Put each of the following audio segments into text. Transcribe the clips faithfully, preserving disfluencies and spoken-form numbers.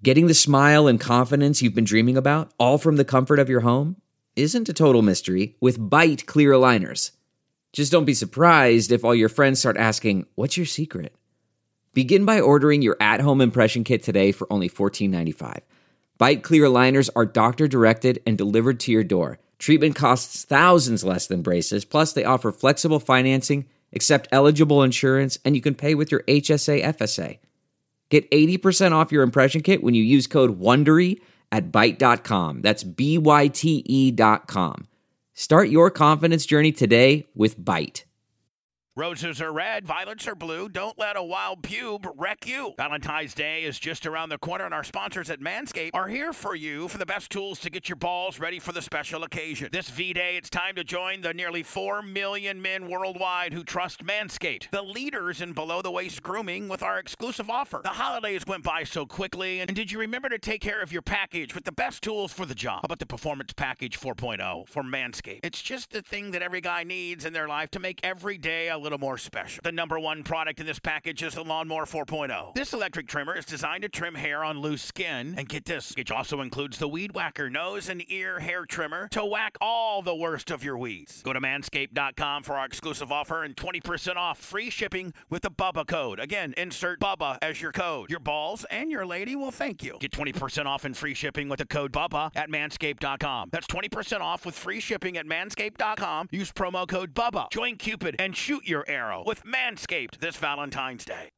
Getting the smile and confidence you've been dreaming about, all from the comfort of your home, isn't a total mystery with Byte clear aligners. Just don't be surprised if all your friends start asking, "What's your secret?" Begin by ordering your at-home impression kit today for only fourteen ninety-five. Byte clear aligners are doctor-directed and delivered to your door. Treatment costs thousands less than braces, plus they offer flexible financing, accept eligible insurance, and you can pay with your H S A F S A. Get eighty percent off your impression kit when you use code WONDERY at byte dot com. That's B Y T E dot com. Start your confidence journey today with Byte. Roses are red, violets are blue. Don't let a wild pube wreck you. Valentine's Day is just around the corner, and our sponsors at Manscaped are here for you for the best tools to get your balls ready for the special occasion. This V-Day, it's time to join the nearly four million men worldwide who trust Manscaped, the leaders in below-the-waist grooming, with our exclusive offer. The holidays went by so quickly, and did you remember to take care of your package with the best tools for the job? How about the Performance Package four point oh from Manscaped? It's just the thing that every guy needs in their life to make every day a little more special. The number one product in this package is the Lawnmower four point oh. This electric trimmer is designed to trim hair on loose skin. And get this, it also includes the Weed Whacker nose and ear hair trimmer to whack all the worst of your weeds. Go to manscaped dot com for our exclusive offer and twenty percent off free shipping with the Bubba code. Again, insert Bubba as your code. Your balls and your lady will thank you. Get twenty percent off and free shipping with the code Bubba at manscaped dot com. That's twenty percent off with free shipping at manscaped dot com. Use promo code Bubba. Join Cupid and shoot your arrow with Manscaped this Valentine's Day.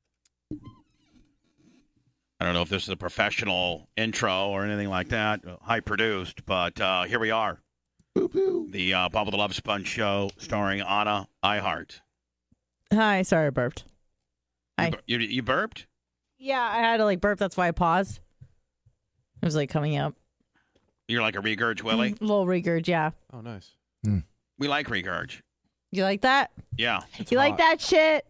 I don't know if this is a professional intro or anything like that, high produced, but uh, here we are. Boo-boo. The uh, Bubba the Love Sponge Show starring Anna Eihart. Hi, sorry I burped. You, Hi. bur- you, you burped? Yeah, I had to like burp, that's why I paused. It was like coming up. You're like a regurge, Willie? A little regurge, yeah. Oh, nice. Mm. We like regurge. You like that? Yeah. It's you hot. like that shit?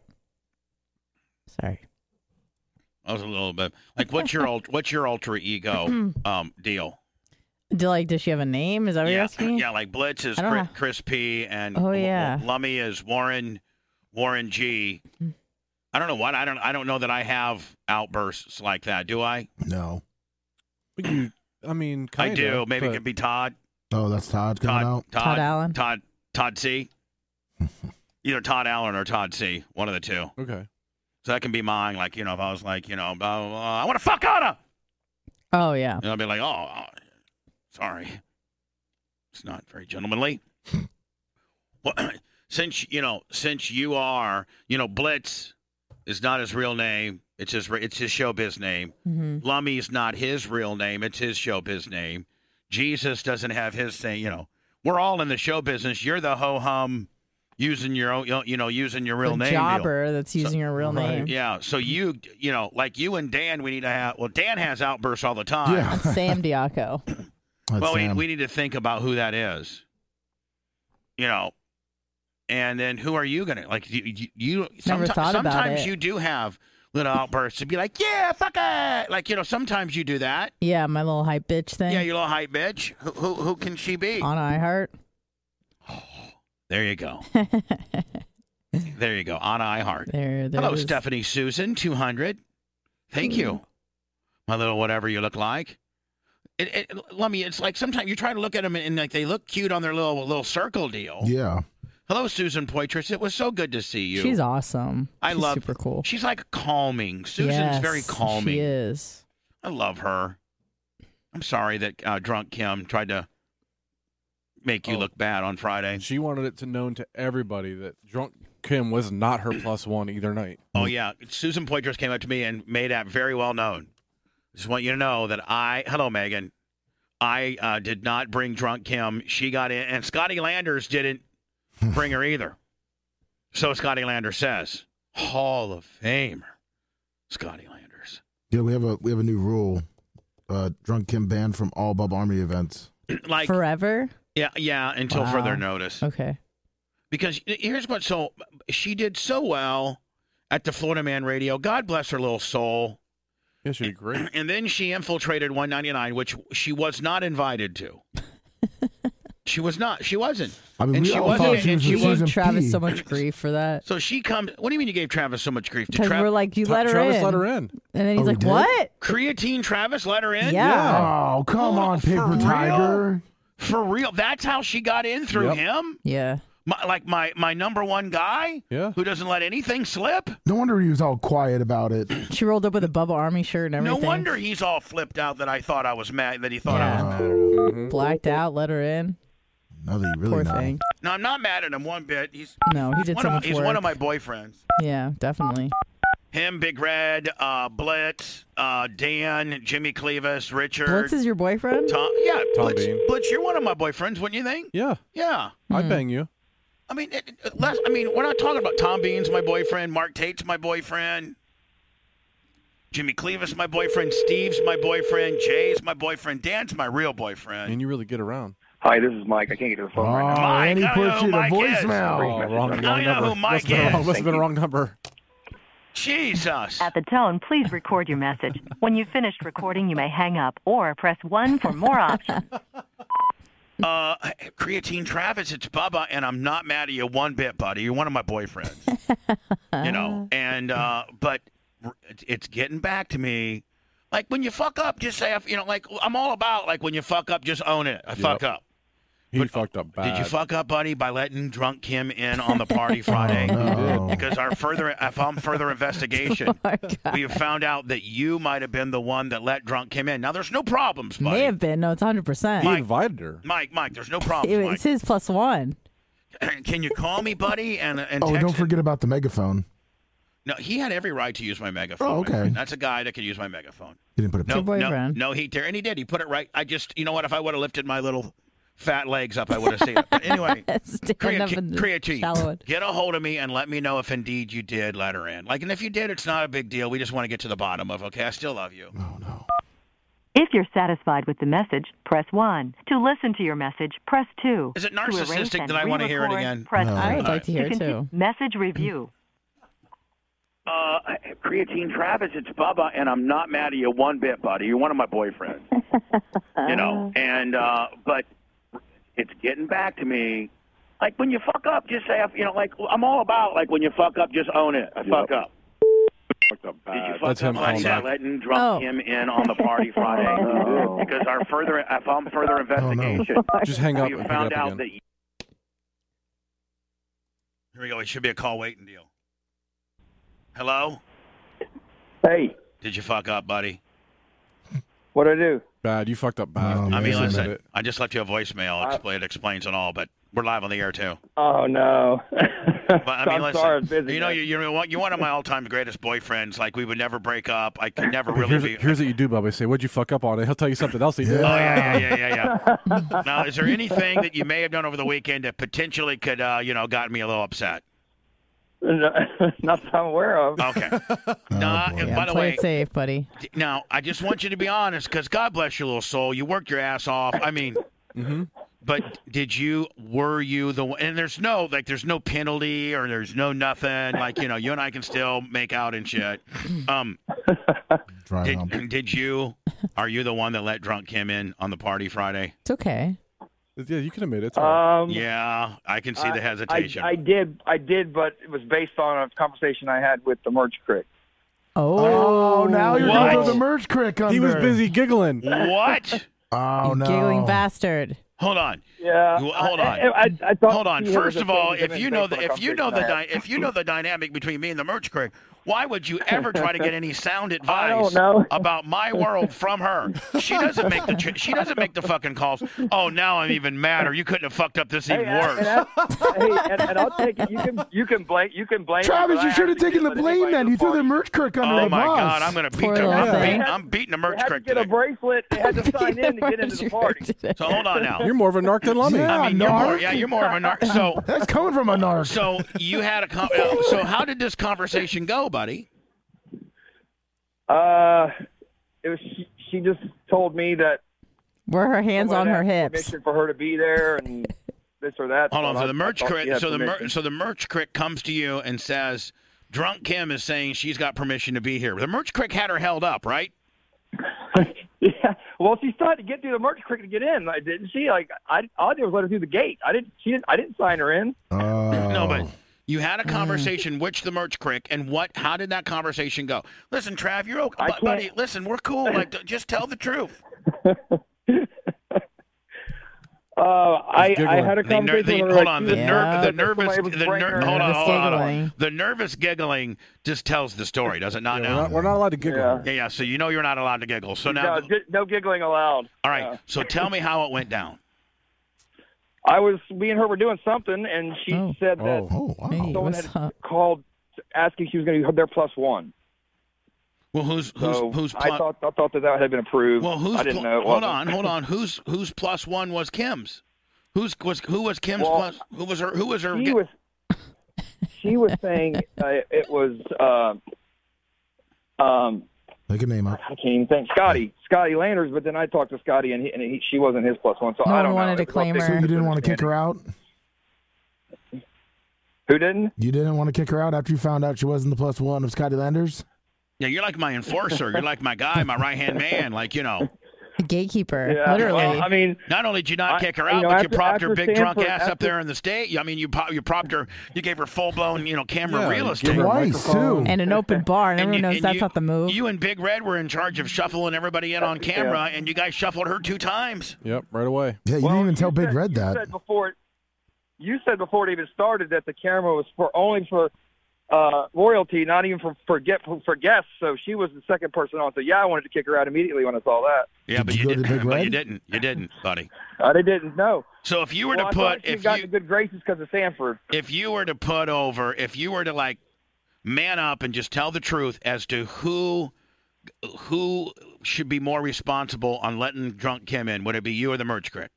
Sorry. I was a little bit like, what's your ult- what's your alter ego um, deal? Do like does she have a name? Is that what you're Yeah, asking? yeah. Like Blitz is I don't Chris, know. Chris P, and Oh, yeah. L- Lummy is Warren Warren G. I don't know what I don't I don't know that I have outbursts like that. Do I? No. But you, I mean, I kinda, do. Maybe it but could be Todd. Oh, that's Todd coming Todd. out? Todd. Todd Allen. Todd. Todd C. Either Todd Allen or Todd C. One of the two. Okay. So that can be mine. Like, you know, if I was like, you know, blah, blah, blah, I want to fuck Anna. Oh yeah. And I'll be like, oh, oh, sorry. It's not very gentlemanly. Well, since, you know, since you are, you know, Blitz is not his real name. It's his, it's his showbiz name. Mm-hmm. Lummy's not his real name. It's his showbiz name. Jesus doesn't have his thing, you know. We're all in the show business. You're the ho-hum using your own, you know, using your real the name. jobber deal. that's using So- your real right. name. Yeah, so you, you know, like you and Dan, we need to have, well, Dan has outbursts all the time. Yeah. That's Sam Diaco. That's Well, we, Sam. we need to think about who that is. You know, and then who are you going to, like, you, you, you Never someti- thought about sometimes it. you do have little outbursts to be like, yeah, fuck it. Like, you know, sometimes you do that. Yeah, my little hype bitch thing. Yeah, you little hype bitch. Who, who, who can she be? On iHeart. There you go. There you go. Anna Eihart. There, there Hello, it is. Stephanie Susan, two hundred. Thank you. My little whatever you look like. It, it, let me, it's like sometimes you try to look at them and, and like they look cute on their little little circle deal. Yeah. Hello, Susan Poitras. It was so good to see you. She's awesome. I She's love super cool. She's like calming. Susan's Yes, very calming. She is. I love her. I'm sorry that uh, drunk Kim tried to make you Oh. look bad on Friday. She wanted it to known to everybody that drunk Kim was not her plus one either night. Oh, yeah. Susan Poitras came up to me and made that very well known. Just want you to know that I, hello, Megan, I uh, did not bring drunk Kim. She got in, and Scotty Landers didn't bring her either. So Scotty Landers says, Hall of Famer, Scotty Landers. Yeah, we have a we have a new rule. Uh, Drunk Kim banned from all Bub Army events. Like, Forever? yeah, yeah, until Wow. further notice. Okay. Because here's what, so she did so well at the Florida Man Radio. God bless her little soul. Yeah, she did great. And then she infiltrated one ninety-nine, which she was not invited to. She was not. She wasn't. I mean, and we she all wasn't. thought And she was she in He gave season Travis P. so much grief for that. So she comes. What do you mean you gave Travis so much grief? Did Because Travis we're like, you Tra- let her Travis in. let her in. And then he's Oh, he like, did? what? creatine Travis let her in? Yeah. Oh, come Oh, on, for Paper real? Tiger. For real? That's how she got in through Yep. him? Yeah. My, like my, my number one guy? Yeah. Who doesn't let anything slip? No wonder he was all quiet about it. She rolled up with a Bubba Army shirt and No everything. wonder he's all flipped out that I thought I was mad, that he thought I Yeah. was mad at him. Mm-hmm. Blacked out, let her in. Nothing really Poor know. thing. No, I'm not mad at him one bit. He's, No, he did one so of, much he's work. one of my boyfriends. Yeah, definitely. Him, Big Red, uh, Blitz, uh, Dan, Jimmy Clevis, Richard. Blitz is your boyfriend? Tom, yeah, Tom Blitz, Bean. Blitz, you're one of my boyfriends, wouldn't you think? Yeah. Yeah. I'd bang you. I mean, it, it, less, I mean, we're not talking about Tom Bean's my boyfriend, Mark Tate's my boyfriend, Jimmy Clevis my boyfriend, Steve's my boyfriend, Jay's my boyfriend, Dan's my real boyfriend. And you really get around. Hi, this is Mike. I can't get to the phone right now. Oh, Mike, and he I don't know puts who you to Mike is. voicemail. Oh, wrong, wrong I know number. who Mike must have been, is. must have been the wrong number. Jesus. At the tone, please record your message. When you've finished recording, you may hang up or press one for more options. Uh, creatine Travis, it's Bubba, and I'm not mad at you one bit, buddy. You're one of my boyfriends. You know, and, uh, but it's getting back to me. Like, when you fuck up, just say, you know, like, I'm all about, like, when you fuck up, just own it. I fuck up. He But, fucked up bad. Did you fuck up, buddy, by letting drunk Kim in on the party Friday? Oh, no. Because our further, upon further investigation, Oh my God. we have found out that you might have been the one that let drunk Kim in. Now, there's no problems, buddy. May have been. No, it's one hundred percent. He Mike. invited her. Mike, Mike, there's no problems, It- Mike. It's his plus one. Can you call me, buddy? And and Oh, text don't it? forget about the megaphone. No, he had every right to use my megaphone. Oh, my okay. friend. That's a guy that could use my megaphone. He didn't put it. No, your no, boyfriend. no heat there, and he did. He put it right. I just, you know what? If I would have lifted my little fat legs up, I would have seen it. But anyway, Stand up in the creatine, shallow one. get a hold of me and let me know if indeed you did let her in. Like, and if you did, it's not a big deal. We just want to get to the bottom of. Okay, I still love you. Oh no. If you're satisfied with the message, press one. To listen to your message, press two. Is it To erase narcissistic and that I want to hear it re-record, again? Press No. I would three. like to hear it continue- too. Message review. Uh, creatine Travis, it's Bubba, and I'm not mad at you one bit, buddy. You're one of my boyfriends. You know, and uh, but it's getting back to me. Like, when you fuck up, just say, you know, like, I'm all about, like, when you fuck up, just own it. I fuck up. Fucked up Did you bad. fuck That's up him by calling back. letting drunk Oh. him in on the party Friday? Oh. Because our further, upon further investigation, Just hang up we and pick it found up out again. that. Here we go. It should be a call waiting deal. Hello? Hey, Did you fuck up, buddy? what'd I do? Bad. You fucked up bad. Oh, You I mean, just admit listen, it. I just left you a voicemail. I- Expl- It explains it all, but we're live on the air, too. Oh, no. But I mean, I'm listen, sorry I was busy. you know, man. you, you're, one- you're one of my all-time greatest boyfriends. Like, we would never break up. I could never Okay, really here's, be. here's what you do, Bubba. Say, what'd you fuck up on? He'll tell you something else he did. Oh, yeah, yeah, yeah, yeah, yeah. Now, is there anything that you may have done over the weekend that potentially could, uh, you know, got me a little upset? No, not that I'm aware of. Okay. Nah, boy. and Yeah, by the play way, it safe, buddy. d- now, I just want you to be honest, because God bless your little soul. You worked your ass off. I mean, Mm-hmm. but did you, were you the one? And there's no, like, there's no penalty or there's no nothing. Like, you know, you and I can still make out and shit. Um, Dry hump. did, did you, are you the one that let drunk Kim in on the party Friday? It's okay. Yeah, you can admit it. It's all right. Um, Yeah, I can see the I- hesitation. I, I did, I did, but it was based on a conversation I had with the merch crick. Oh, Oh, now you're What? going to the merge crick under. He was busy giggling. What? Oh you no. giggling bastard. Hold on. Yeah. You- hold I, on. I, I, I thought Hold on. he was First a of all, thing if you know based the on a if you know the conversation I dy- had. if you know the dynamic between me and the merch crick, why would you ever try to get any sound I advice don't know. about my world from her? She doesn't make the ch- she doesn't make the fucking calls. Oh, now I'm even madder. You couldn't have fucked up this Hey, even and, worse. and, I, hey, and, and I'll take it. You can, you can blame, you can blame. me, Travis, but you I should have actually taken the didn't let blame anybody then. to You threw the party. merch crick under Oh the my bus. God, I'm gonna beat Poor the little I'm, thing. beating, I'm beating the They merch had to crick get a today. bracelet. They had to sign in to get into the party. So hold on now. You're more of a narc than Lummy. Yeah. I mean, you're more, narc. yeah, you're more of a narc. So That's coming from a narc. so you had a con- uh, so how did this conversation go, buddy? Uh, it was. She, she just told me that. Were her hands on someone her asked hips? Permission for her to be there and this or that. Hold on. I- So the I merch thought she crick. had So the mer- permission. so the merch crick comes to you and says, "Drunk Kim is saying she's got permission to be here." The merch crick had her held up, right? Yeah. Well, she tried to get through the merch crick to get in, like, didn't she? Like, I all I did was let her through the gate. I didn't. She didn't. I didn't sign her in. Oh. No, but you had a conversation with the merch crick, and what? How did that conversation go? Listen, Trav, you're okay, I bu- buddy. can't- Listen, we're cool. Like, d- just tell the truth. Uh, I, giggling. I had a The ner- conversation the- with her. hold like, on, she the, was- Yeah. ner- the that nervous, somebody was the bringing ner- her hold on, in. Nervous hold on, hold on. giggling. The nervous giggling just tells the story, does it not? Yeah, now, we're, not, we're not allowed to giggle. Yeah. yeah, yeah. So you know you're not allowed to giggle. So now, No, gi- no giggling allowed. all right. Yeah. So tell me how it went down. I was, me and her were doing something, and she Oh. said that Oh. Oh, wow. Hey, someone what's had up? called asking if she was going to be their plus one. Well, who's who's So who's I plus? thought I thought that that had been approved. Well, who's I didn't pl- know. It hold wasn't. on, hold on. Who's who's plus one was Kim's? Who's was who was Kim's Well, plus? Who was her? Who was her? She was she was saying uh, it was uh, um Make a name up. I can't even think Scotty Scotty Landers, but then I talked to Scotty and he, and he, she wasn't his plus one, so No I one don't know. wanted to It was all claim big her. So you didn't want to kick her out? Who didn't? You didn't want to kick her out after you found out she wasn't the plus one of Scotty Landers? Yeah, you're like my enforcer. You're like my guy, my right hand man. Like you know. The gatekeeper, Yeah. literally. Well, I mean, Not only did you not I- kick her you out, know, but you after- propped her after big drunk Stanford- ass up after- there in the state. I mean, you po- you propped her. You gave her full blown, you know, camera Yeah, real you estate. give her a Twice, microphone. too. and an open bar, and, And everyone you- knows and that's you- not the move. You and Big Red were in charge of shuffling everybody in on camera, and you guys shuffled her two times. Yep, right away. Yeah, you well, didn't even tell Big said, Red you that. Said before, you said before it even started that the camera was for only for uh, royalty, not even for for, get, for for guests. So she was the second person on. So yeah, I wanted to kick her out immediately when I saw that. Yeah, Did but you you, go to didn't. Big But you Red? didn't. You didn't, buddy. I didn't know. So if you were Well, I to thought put, she if got you, in good graces because of Sanford. if you were to put over, if you were to like man up and just tell the truth as to who who should be more responsible on letting drunk Kim in, would it be you or the merch crick?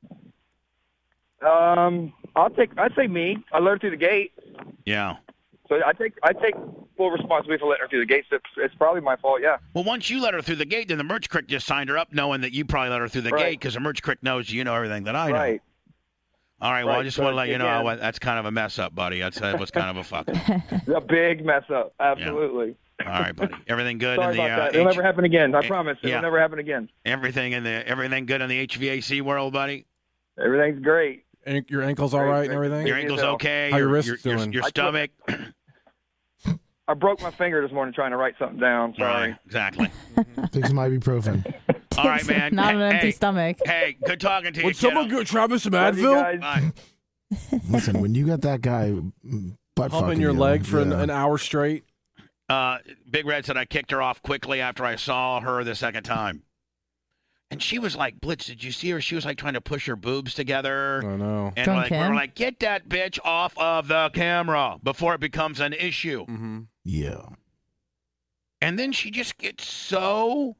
Um, I'll take. I'd say me. I let her through the gate, Yeah. so I take. I take full responsibility for letting her through the gate. So it's, it's probably my fault. Yeah. Well, once you let her through the gate, then the merch crick just signed her up, knowing that you probably let her through the Right. gate because the merch crick knows you know everything that I know. Right. All right. Well, I Right, just so want to let you know again- what, that's kind of a mess up, buddy. That's that was kind of a fuck. A big mess up. Absolutely. All right, buddy. Everything good Sorry in the about uh, that. It'll H- never happen again. I eh, promise. It'll yeah. never happen again. everything in the everything good in the H V A C world, buddy. Everything's great. And your ankle's all right and everything? Your ankle's Yourself. okay. How your your, wrist's your, your, doing? your I took- stomach. I broke my finger this morning trying to write something down. Sorry. Right, exactly. Take some ibuprofen. All right, man. Not hey, an empty hey, stomach. Hey, good talking to you. Would someone kiddo. go Travis some Love you Advil? guys. Bye. Listen, when you got that guy mm, butt Pumping fucking your you, leg for an, yeah. an hour straight? Uh, Big Red said I kicked her off quickly after I saw her the second time. And she was like, Blitz, did you see her? She was like trying to push her boobs together. Oh, no. And Drunk like, we Kim? were like, get that bitch off of the camera before it becomes an issue. Mm-hmm. Yeah. And then she just gets so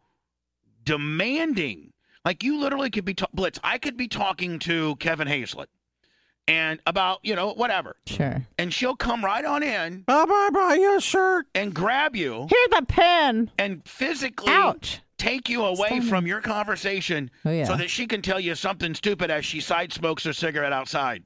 demanding. Like you literally could be, ta- Blitz, I could be talking to Kevin Hazlett and about, you know, whatever. Sure. And she'll come right on in Bye bye bye, your shirt. and grab you Here's the pen. and physically Ouch. take you away Stunning. from your conversation Oh, yeah. so that she can tell you something stupid as she side smokes her cigarette outside.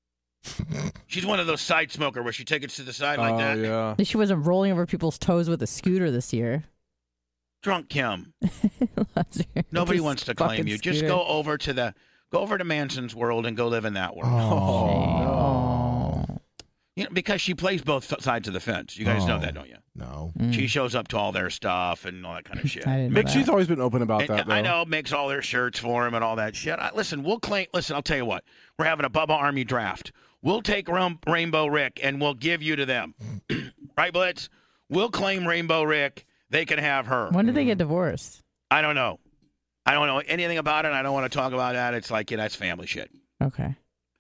She's one of those side smoker where she takes it to the side like Oh, that. yeah. At least she wasn't rolling over people's toes with a scooter this year. Drunk Kim. Last year. Nobody Just wants to claim fucking you. Just scooter. go over to the go over to Manson's world and go live in that world. Oh, Oh. You know, because she plays both f- sides of the fence. You guys know Oh. that, don't you? no. Mm. She shows up to all their stuff and all that kind of shit. I didn't know Mick, she's that. always been open about And that, though. I know, makes all their shirts for him and all that shit. I, listen, we'll claim. Listen, I'll tell you what. We're having a Bubba Army draft. We'll take Ram- Rainbow Rick and we'll give you to them, right, Blitz? We'll claim Rainbow Rick. They can have her. When did they get divorced? I don't know. I don't know anything about it. I don't want to talk about that. It's like, yeah, that's family shit. Okay.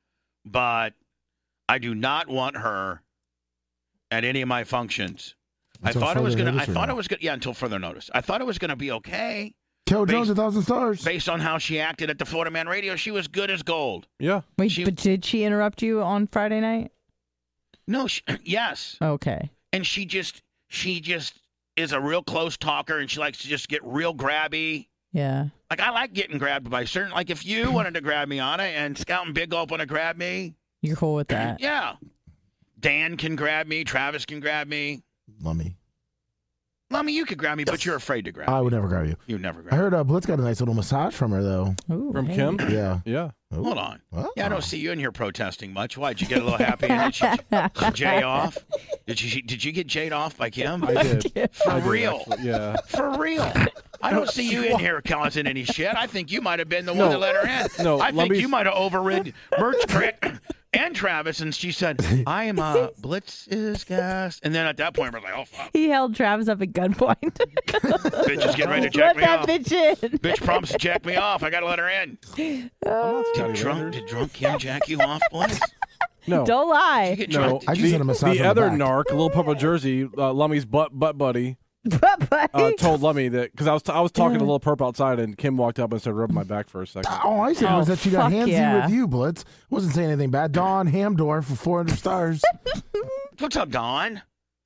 But I do not want her at any of my functions. Until I thought it was further gonna. I notice or thought no? it was gonna. Yeah, until further notice. I thought it was gonna be okay Kel Based- Jones, a thousand stars. based on how she acted at the Florida Man Radio. She was good as gold. Yeah. Wait, She- but did she interrupt you on Friday night? No, she, yes, Okay. and she just she just is a real close talker, and she likes to just get real grabby. Yeah. Like I like getting grabbed by certain. Like if you wanted to grab me on it, and Scout and Big Gulp want to grab me, You're cool with that. yeah. Dan can grab me. Travis can grab me. Lummy. Lummy, you could grab me, but you're afraid to grab I me. would never grab you. You'd never grab I heard uh, Blitz got a nice little massage from her, though. Ooh, From hey. Kim? Yeah. Yeah. Ooh. Hold on. Oh. Yeah, I don't see you in here protesting much. Why, did you get a little happy? Did you jay off? Did you Did you get jayed off by Kim? I did. For I did, real? actually. Yeah. For real? I don't see you in here causing any shit. I think you might have been the one No. that let her in. No, I let think me- you might have overrid Merch Crick and Travis, and she said, I am uh, Blitz's guest. And then at that point, we're like, oh, fuck. He held Travis up at gunpoint. Bitch is getting ready to check Let me that off. bitch in. Bitch promised to check me off. I got to let her in. Did Scotty drunk, Landers. did drunk Kim jack you off, Blitz? No. Don't Did lie. you get No, drunk? I just the, had a massage the on the other back. narc, Little Papa Jersey, uh, Lummy's butt butt buddy, Buddy. uh, told Lummy that because I was t- I was talking to Little Perp outside, and Kim walked up and started rubbing my back for a second. All I said Oh, was that she got fuck handsy yeah. with you, Blitz. Wasn't saying anything bad. Dawn Hamdorf for four hundred stars. What's up, Dawn?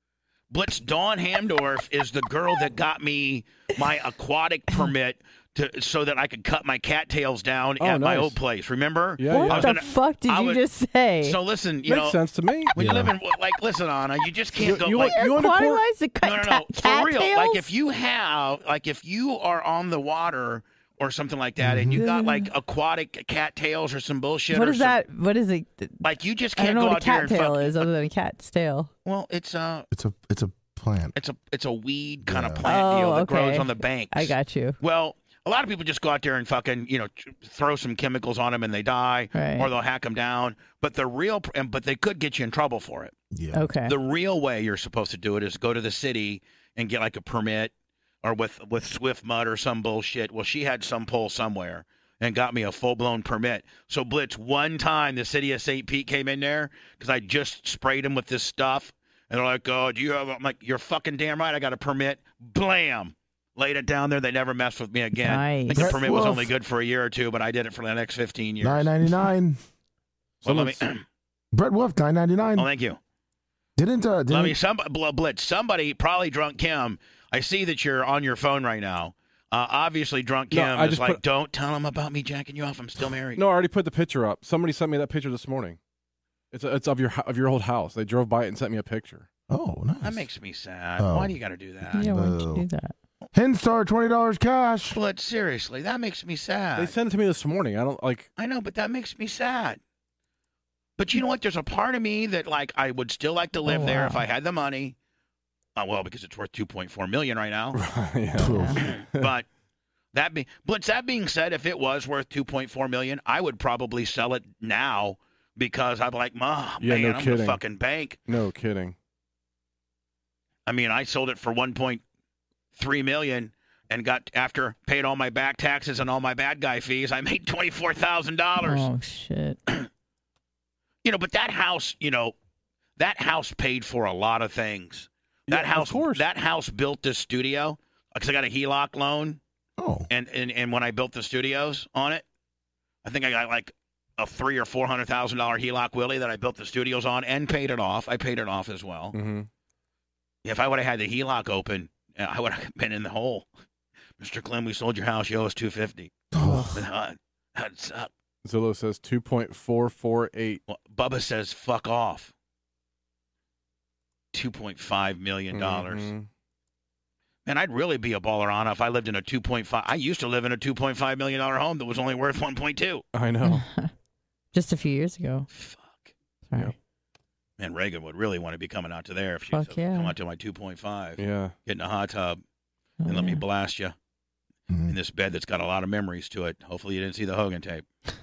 Blitz Dawn Hamdorf is the girl that got me my aquatic permit to so that I could cut my cattails down Oh, at my nice. old place. Remember? Yeah, What yeah. I was the gonna- fuck did I you was- just say? So listen, you Makes know, sense to me. when Yeah. you live in like, listen, Anna, you just can't You- go you like. want- you want to Aquatic court- wise to cut No, no, no. cat- For real. cattails? Like if you have, like if you are on the water or something like that, and you got like aquatic cattails or some bullshit. What or is some, that? What is it? Like you just I can't don't know go what a out there and cattail fuck. is other than a cat's tail. Well, it's a It's a it's a plant. it's a it's a weed kind of Yeah. plant Oh, deal that okay. grows on the banks. I got you. Well, a lot of people just go out there and fucking, you know, tr- throw some chemicals on them and they die, Right. or they'll hack them down. But the real, pr- and but they could get you in trouble for it. Yeah. Okay. The real way you're supposed to do it is go to the city and get like a permit, or with with Swift Mud or some bullshit. Well, she had some pull somewhere and got me a full blown permit. So Blitz, one time the city of Saint Pete came in there because I just sprayed them with this stuff, and they're like, "Oh, do you have?" I'm like, "You're fucking damn right. I got a permit." Blam. Laid it down there. They never messed with me again. I think the Nice. permit was Wolf. only good for a year or two, but I did it for the next fifteen years. Nine ninety nine. Well, let me, Someone's- Brett Wolf, nine ninety nine. oh, thank you. Didn't uh? Didn't, Let me some Bl- Blitz. Somebody probably drunk Kim. I see that you're on your phone right now. Uh, obviously, drunk No, Kim I is just like, put- "Don't tell him about me jacking you off. I'm still married." No, I already put the picture up. Somebody sent me that picture this morning. It's it's of your of your old house. They drove by it and sent me a picture. Oh, nice. That makes me sad. Oh. Why do you got to do that? Yeah, why don't Boo. you do that? Hinstar twenty dollars cash. Blitz, seriously, that makes me sad. They sent it to me this morning. I don't like. I know, but that makes me sad. But you know what? There's a part of me that like I would still like to live Oh, there wow. if I had the money. Uh, well, because it's worth two point four million right now. yeah. But that be Blitz. That being said, if it was worth two point four million, I would probably sell it now because I'm like, "Ma, Yeah, man, no I'm kidding. the fucking bank." No kidding. I mean, I sold it for one point three million and got after paid all my back taxes and all my bad guy fees. I made twenty four thousand dollars. Oh shit. You know, but that house, you know, that house paid for a lot of things. That Yeah, of house, course. that house built this studio because I got a H E L O C loan, Oh, and, and and when I built the studios on it, I think I got like a three or four hundred thousand dollar H E L O C Willie that I built the studios on and paid it off. I paid it off as well. Mm-hmm. If I would have had the H E L O C open, I would have been in the hole. Mister Clem, we sold your house. You owe us two fifty. oh. That sucked. Zillow says two point four four eight. Well, Bubba says, "Fuck off." Two point five million dollars. Mhm. Man, I'd really be a baller, Anna, if I lived in a two point five. I used to live in a two point five million dollar home that was only worth one point two. I know. Just a few years ago. Fuck. Sorry. Yep. Man, Reagan would really want to be coming out to there if she Fuck said, yeah. come out to my two point five, Yeah. get in a hot tub, Oh, and let me yeah. blast you Mhm. in this bed that's got a lot of memories to it. Hopefully, you didn't see the Hogan tape.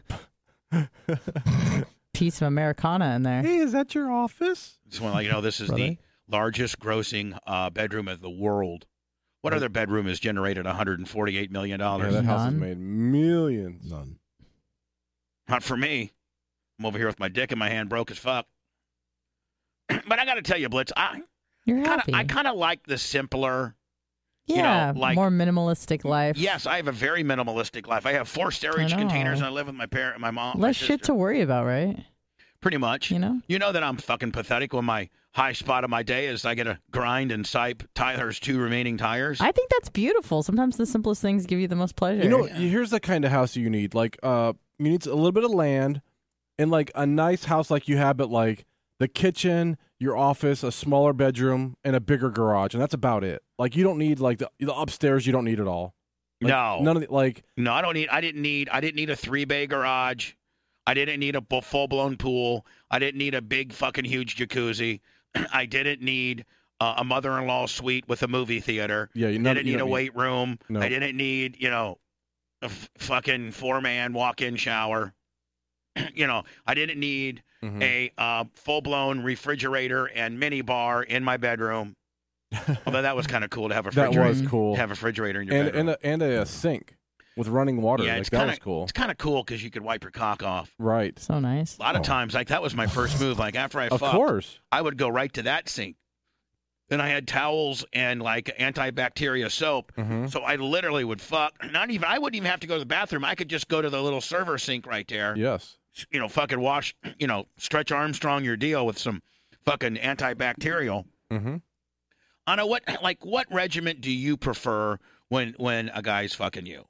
Piece of Americana in there. Hey, is that your office? Just want to let you know this is the Really? largest grossing uh, bedroom of the world. What other bedroom has generated one hundred forty-eight million Yeah, dollars? that house has None. made millions. None. Not for me. I'm over here with my dick in my hand, broke as fuck. But I got to tell you, Blitz, I You're kind of, happy. I kind of like the simpler. you know, yeah, like- more minimalistic life. Yes, I have a very minimalistic life. I have four storage I know. containers, and I live with my parent, my mom, my Less shit sister. to worry about, right? Pretty much. You know? You know that I'm fucking pathetic when my high spot of my day is I get to grind and sipe Tyler's two remaining tires. I think that's beautiful. Sometimes the simplest things give you the most pleasure. You know, here's the kind of house you need. Like, uh, you need a little bit of land, and like a nice house like you have, but like the kitchen, your office, a smaller bedroom, and a bigger garage, and that's about it. Like you don't need like the, the upstairs. You don't need it all. Like, no, none of the like. No, I don't need. I didn't need. I didn't need a three bay garage. I didn't need a full blown pool. I didn't need a big fucking huge jacuzzi. I didn't need uh, a mother in law suite with a movie theater. Yeah, you I know, didn't you need a don't weight room. No. I didn't need you know a f- fucking four man walk in shower. You know, I didn't need Mhm. a uh, full blown refrigerator and mini bar in my bedroom. Although that was kind of cool to have a That refrigerator. was cool. To have a refrigerator in your and bedroom. and a, and a sink with running water. Yeah, like it's that kinda, was cool. It's kind of cool because you could wipe your cock off. Right. So nice. A lot of Oh. times, like that was my first move. Like after I Of fucked, course. I would go right to that sink. Then I had towels and like antibacterial soap. Mhm. So I literally would fuck. Not even. I wouldn't even have to go to the bathroom. I could just go to the little server sink right there. Yes. You know, fucking wash. You know, Stretch Armstrong your deal with some fucking antibacterial. Mm-hmm. Anna, what like what regiment do you prefer when when a guy's fucking you?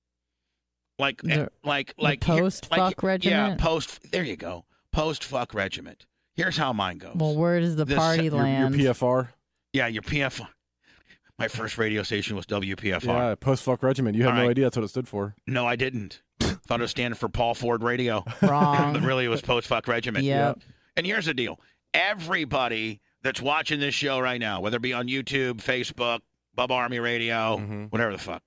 Like The- like the like here- post-fuck like, Yeah, regiment? post. There you go. Post fuck regiment. Here's how mine goes. Well, where does the This- party your- Your, your land? P F R. Yeah, your P F R. My first radio station was W P F R. Yeah, post fuck regiment. You had All no right. idea that's what it stood for. No, I didn't. Thought it was standing for Paul Ford Radio. Wrong. But really, it was post fuck regiment. Yep. And here's the deal: everybody that's watching this show right now, whether it be on YouTube, Facebook, Bubba Army Radio, Mhm. whatever the fuck,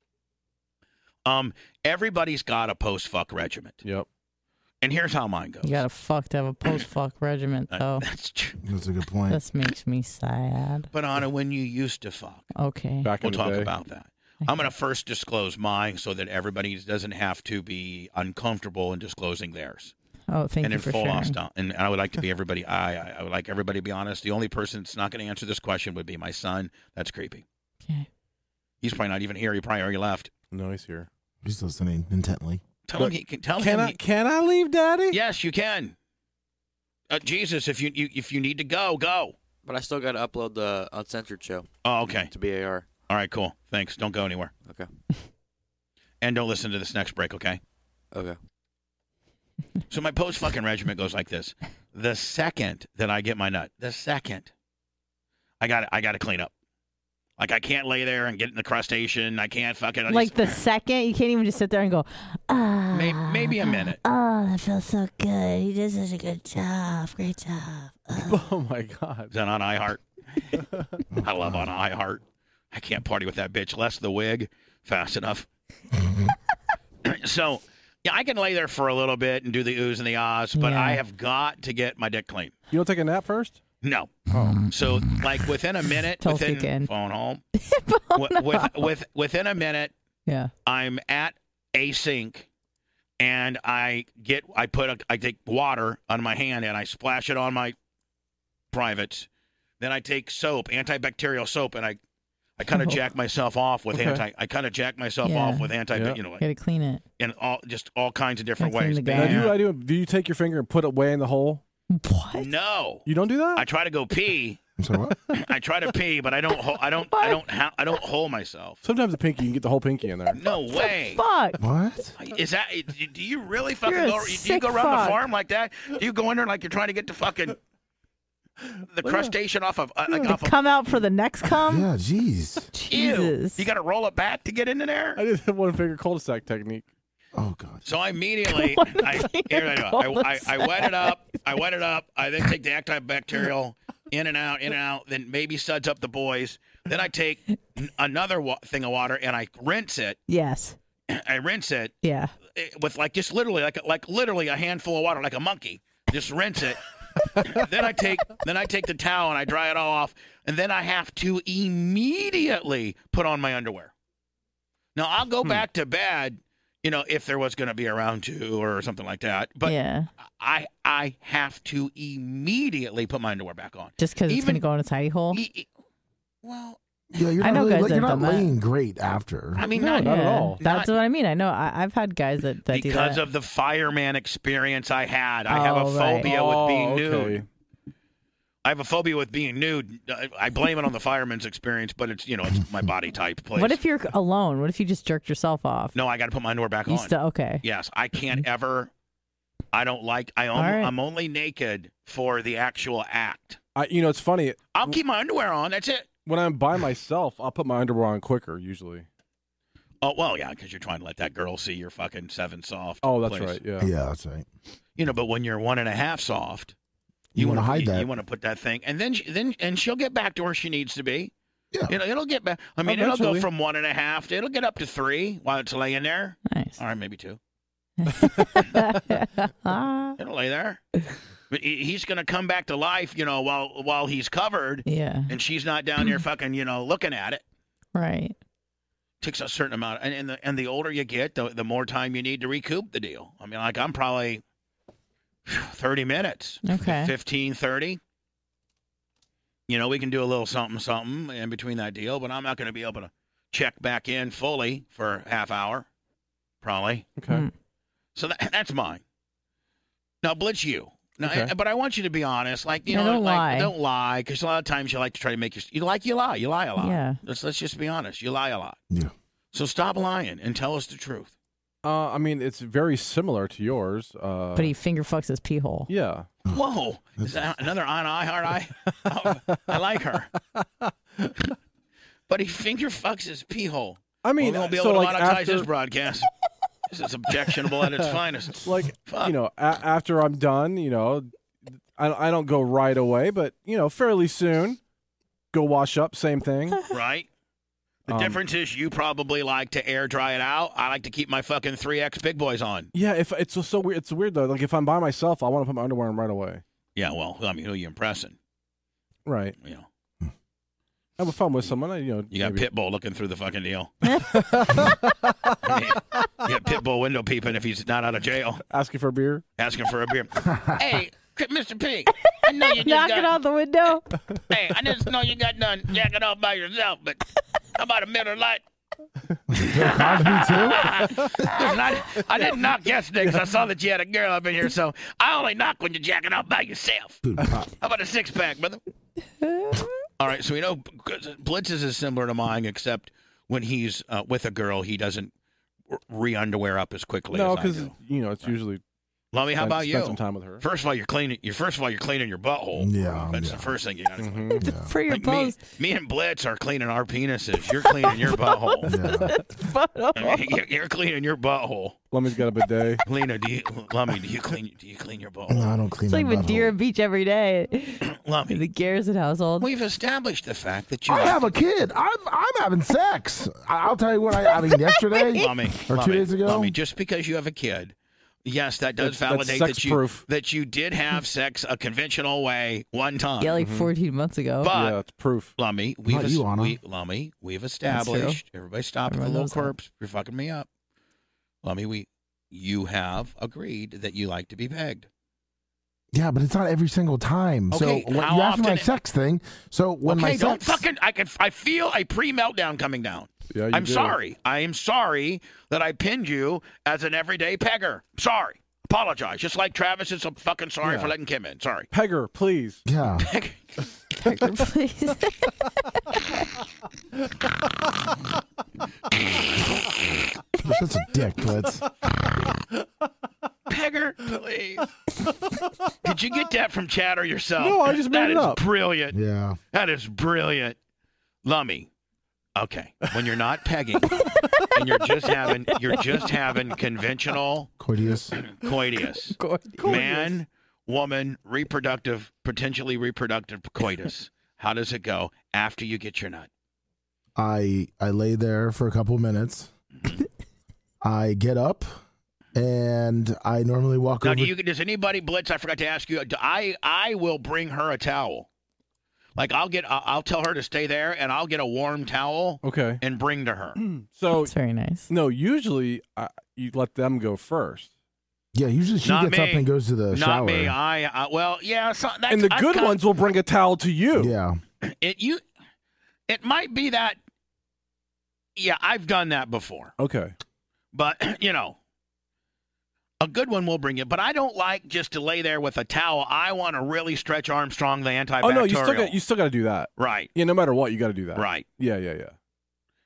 um, everybody's got a post fuck regiment. Yep. And here's how mine goes. You gotta fuck to have a post fuck regiment, Uh, though. That's true. That's a good point. This makes me sad. But Anna, when you used to fuck, Okay. Back we'll in the talk day. about that. I'm going to first disclose mine so that everybody doesn't have to be uncomfortable in disclosing theirs. Oh, thank and you in for full sharing. honesty. And I would like to be everybody. I, I I would like everybody to be honest. The only person that's not going to answer this question would be my son. That's creepy. Okay. He's probably not even here. He probably already left. No, he's here. He's listening intently. Tell Look, him he can. Tell Can him. I he- can I leave, Daddy? yes, you can. Uh, Jesus, if you, you if you need to go, go. But I still got to upload the uncensored show Oh, okay. to B A R. All right, cool. Thanks. Don't go anywhere. Okay. And don't listen to this next break, okay? Okay. So my post fucking regiment goes like this: the second that I get my nut, the second, I got I got to clean up. Like I can't lay there and get in the crustacean. I can't fucking I Like just- the second, you can't even just sit there and go, ah. may, maybe a minute. Oh, that feels so good. He does such a good job. Great job. Oh my God. Is that on iHeart? I love on iHeart. I can't party with that bitch. Less the wig, fast enough. So yeah, I can lay there for a little bit and do the oohs and the ahs, but Yeah. I have got to get my dick clean. You don't take a nap first? No. Oh. So, like within a minute, Toast within again. phone home, with, with with within a minute, Yeah. I'm at a sink, and I get I put a, I take water on my hand and I splash it on my privates. Then I take soap, antibacterial soap, and I I kind of jack myself off with Okay. anti. I kind of jack myself Yeah. off with anti. Yeah. You know, like, Gotta clean it. in all just all kinds of different Gotta clean ways. the guy. Now, Yeah. do you, I do, do you take your finger and put it way in the hole? What? No, You don't do that? I try to go pee. I'm sorry, what? I try to pee, but I don't. Ho- I don't. I don't. Ha- I don't hold myself. Sometimes the pinky, you can get the whole pinky in there. No way. Fuck. What? Is that? Do you really fucking You're a go? Do you sick go around fuck. the farm like that? Do you go in there like you're trying to get the fucking the crustacean off of uh, like To off of? come out for the next cum? Yeah, jeez. Ew. Jesus. You got to roll it back to get into there. I did the one finger cul-de-sac technique. Oh, God. So I immediately, I, here I, go. I, I, I wet it up. I wet it up. I then take the antibacterial in and out, in and out. Then maybe suds up the boys. Then I take n- another wa- thing of water and I rinse it. Yes. I rinse it Yeah. eh, with like just literally like like literally a handful of water, like a monkey. Just rinse it. then I take then I take the towel and I dry it all off, and then I have to immediately put on my underwear. Now I'll go Hmm. back to bed, you know, if there was going to be a round two or something like that. But yeah. I I have to immediately put my underwear back on. Just because it's Even- going to go in a tiny hole? E- e- well, Yeah, you're I not, know really, guys like, that you're not have done that. laying great after. I mean, No, not, not at Yeah. all. That's Not- what I mean. I know. I, I've had guys that, that do because that. of the fireman experience I had. I have a Oh, right. phobia with being Oh, nude. okay. I have a phobia with being nude. I- I blame it on the fireman's experience, but it's you know it's my body type. Please. What if you're alone? What if you just jerked yourself off? No, I got to put my underwear back You on. still okay? Yes, I can't ever. I don't like. I om- right. I'm only naked for the actual act. I, you know, it's funny. I'll keep my underwear on. That's it. When I'm by myself, I'll put my underwear on quicker usually. Oh well, yeah, because you're trying to let that girl see your fucking seven soft. Oh, that's place. right. Yeah. Yeah, that's right. You know, but when you're one and a half soft, You wanna wanna- hide you, that. You want to put that thing, and then she, then and she'll get back to where she needs to be. Yeah. It'll, it'll get back. I mean, it'll Eventually. go from one and a half. To, it'll get up to three while it's laying there. Nice. All right, maybe two. It'll lay there. But he- he's going to come back to life, you know, while while he's covered, Yeah. and she's not down there fucking, you know, looking at it. Right. Takes a certain amount, and and the and the older you get, the the more time you need to recoup the deal. I mean, like I'm probably thirty minutes, Okay. fifteen, thirty. You know, we can do a little something, something in between that deal, but I'm not going to be able to check back in fully for a half hour, probably. Okay. Mm. So that, that's mine. Now, Blitz, you. Now, Okay. but I want you to be honest. Like, you Yeah, know, don't like, lie. don't lie, because a lot of times you like to try to make your. You like, you lie. You lie a lot. Yeah. Let's, let's just be honest. You lie a lot. Yeah. So stop lying and tell us the truth. Uh, I mean, it's very similar to yours. Uh, But he finger fucks his pee hole. yeah. Whoa. Is that another on I heart I? Oh, I like her. But he finger fucks his pee hole. I mean, well, we'll be so able to like monetize after, his broadcast. This is objectionable at its finest. like Fuck. you know, a- after I'm done, you know, I I don't go right away, but you know, fairly soon, go wash up. Same thing. Right? The Um, difference is you probably like to air dry it out. I like to keep my fucking three X big boys on. Yeah, if it's so, so weird. It's weird though. Like if I'm by myself, I want to put my underwear on right away. Yeah, well, I mean, who are you impressing? Right. You know, And if I'm with someone, I, you know, you got maybe- Pitbull looking through the fucking deal. I mean, you got Pitbull window peeping if he's not out of jail, asking for a beer. asking for a beer. Hey, Mister P, I know you just Knocking got. out the window. Hey, I just know you got done jacking off by yourself, but how about a Miller Lite? Cosby too? Listen, I, I didn't knock yesterday because I saw that you had a girl up in here, so I only knock when you're jacking off by yourself. Dude, pop. How about a six pack, brother? All right, so we know Blitz's is similar to mine, except when he's uh, with a girl, he doesn't re underwear up as quickly No, as I because do. you know it's usually. Lummy, how spend- about spend you? some time with her. First of all, you're cleaning. You first of all, you're cleaning your butthole. Yeah, that's yeah. the first thing you got to clean. Mhm. Yeah. For your Like me, post. me and Blitz are cleaning our penises. You're cleaning your butthole. Yeah. I mean, you're, you're cleaning your butthole. Lummy's got a bidet. Lena, do you, Lummy, do you clean? Do you clean your No, butthole? I don't clean It's my like butthole. Madeira Beach every day. Lummy, The Garrison household. we've established the fact that you I have a kid. I'm I'm having sex. I- I'll tell you what I, I mean yesterday Lummy, or Lummy, two days ago. Lummy, just because you have a kid, yes, that does That's- that's validate that you sex-proof. that you did have sex a conventional way one time. Yeah, like fourteen months ago. But yeah, it's proof. Lummy, we've Not you, es- Anna. we, Lummy, we've true. established. Everybody stop at the Everyone little knows that. corpse. You're fucking me up. Lummy, we you have agreed that you like to be pegged. Yeah, but it's not every single time. Okay, so when how you asked me my often- sex thing. So when okay, my don't sex, fucking. I can. I feel a pre meltdown coming down. Yeah, you I'm do. sorry. I am sorry that I pinned you as an everyday pegger. Sorry. Apologize. Just like Travis is I'm fucking sorry Yeah. for letting Kim in. Sorry. Pegger, please. yeah, Pecker, please. you're such a dick, Blitz. Pegger, please. Did you get that from chat or yourself? No, I just made That it is up. brilliant. Yeah, That is brilliant. Lummy. Okay. When you're not pegging and you're just having you're just having conventional coitus. coitus. Man, woman, reproductive, potentially reproductive coitus. How does it go after you get your nut? I I lay there for a couple minutes. I get up, and I normally walk Now, over. do you, does anybody Blitz? I forgot to ask you. do I I will bring her a towel. Like I'll get, I'll I'll tell her to stay there, and I'll get a warm towel Okay. and bring to her. So It's very nice. no, usually uh, you let them go first. yeah, usually she Not gets me. up and goes to the Not shower. me. I, I well, yeah. So that's, And the I've good got- ones will bring a towel to you. Yeah, It you, it might be that. Yeah, I've done that before, Okay. but you know, a good one will bring it. But I don't like just to lay there with a towel. I want to really stretch Armstrong the antibacterial. Oh no, you still got you still got to do that. right, Yeah, no matter what, you got to do that. right. Yeah, yeah, yeah.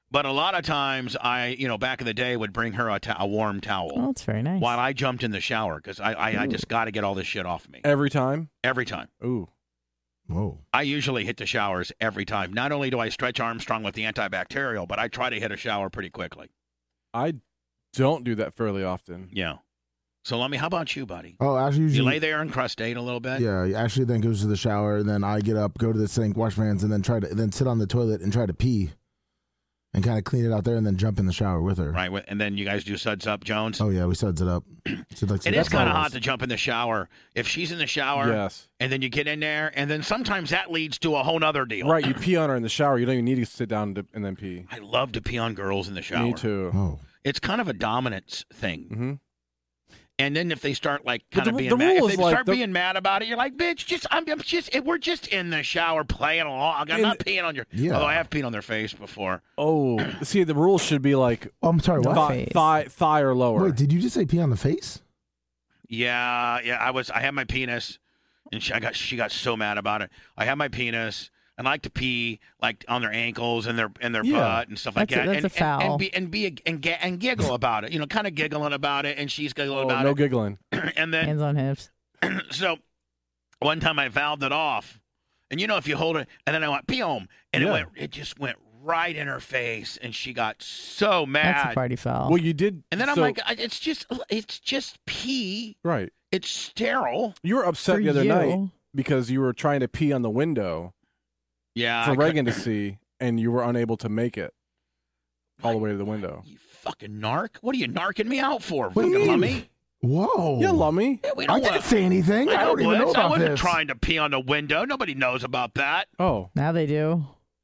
But a lot of times, I, you know, back in the day, would bring her a, to- a warm towel Oh, that's very nice. while I jumped in the shower because I, I, I just got to get all this shit off me Every time? every time. Ooh. Whoa. I usually hit the showers every time. Not only do I stretch Armstrong with the antibacterial, but I try to hit a shower pretty quickly. I don't do that fairly often. Yeah. So, let me. How about you, buddy? Oh, Ashley You usually. lay there and crustate a little bit. Yeah, Ashley then goes to the shower, and then I get up, go to the sink, wash my hands, and then try to then sit on the toilet and try to pee, and kind of clean it out there, and then jump in the shower with her. Right. And then you guys do suds up, Jones. Oh yeah, we suds it up. So like, It is that's kind of always- hot to jump in the shower. If she's in the shower, Yes. and then you get in there, and then sometimes that leads to a whole nother deal. Right, you pee on her in the shower. You don't even need to sit down to, and then pee. I love to pee on girls in the shower. Me too. Oh. It's kind of a dominance thing. Mm-hmm. And then if they start like But kind of the- being the mad, if rule they is like start the- being mad about it, you're like, bitch, just I'm, I'm just we're just in the shower playing along. I'm And- not peeing on your. Yeah. Although I have peed on their face before. Oh, see, the rules should be like Oh, I'm sorry. No. What? Thigh- thigh, face. thigh, thigh or lower. Wait, did you just say pee on the face? Yeah, yeah. I was. I had my penis, and she, I got. She got so mad about it. I had my penis. And I like to pee like on their ankles and their and their Yeah. butt and stuff like That's a- that. that's and, a foul. And, and be and be a, and, ga- and giggle about it. You know, kind of giggling about it, and she's giggling Oh, about no it. giggling. And then Hands on hips. so one time I valved it off, and you know if you hold it, and then I went peom, and it Yeah. went, it just went right in her face, and she got so That's a mad. party foul. Well, you did. And then I'm so- like, I- it's just, it's just pee. right. It's sterile. You were upset For the other you. night because you were trying to pee on the window Yeah. for I cou- Reagan to see, and you were unable to make it all the way to the window. You fucking narc! What are you narking me out for? What do you fucking mean? lummy? Whoa. Yeah, Lummy. Yeah, we I don't didn't want. say anything. I, I, know, don't even know Blitz. I about wasn't this. trying to pee on the window. Nobody knows about that. Oh, Now they do.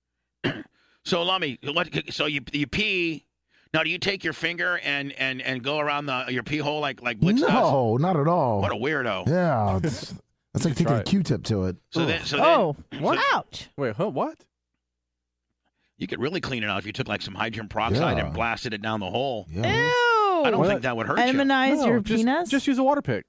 So, Lummy, what? So you you pee. Now, do you take your finger and and and go around the your pee hole like like Blitz does? No, not at all. What a weirdo. Yeah, it's, it's like taking Try a it. Q-tip to it. So Ugh. then, so then, Oh, What? ouch. wait, huh? What? you could really clean it out if you took like some hydrogen peroxide Yeah. and blasted it down the hole. Yeah. Ew. I don't Why think not? that would hurt you. Immunize No, your just, penis Just use a water pick.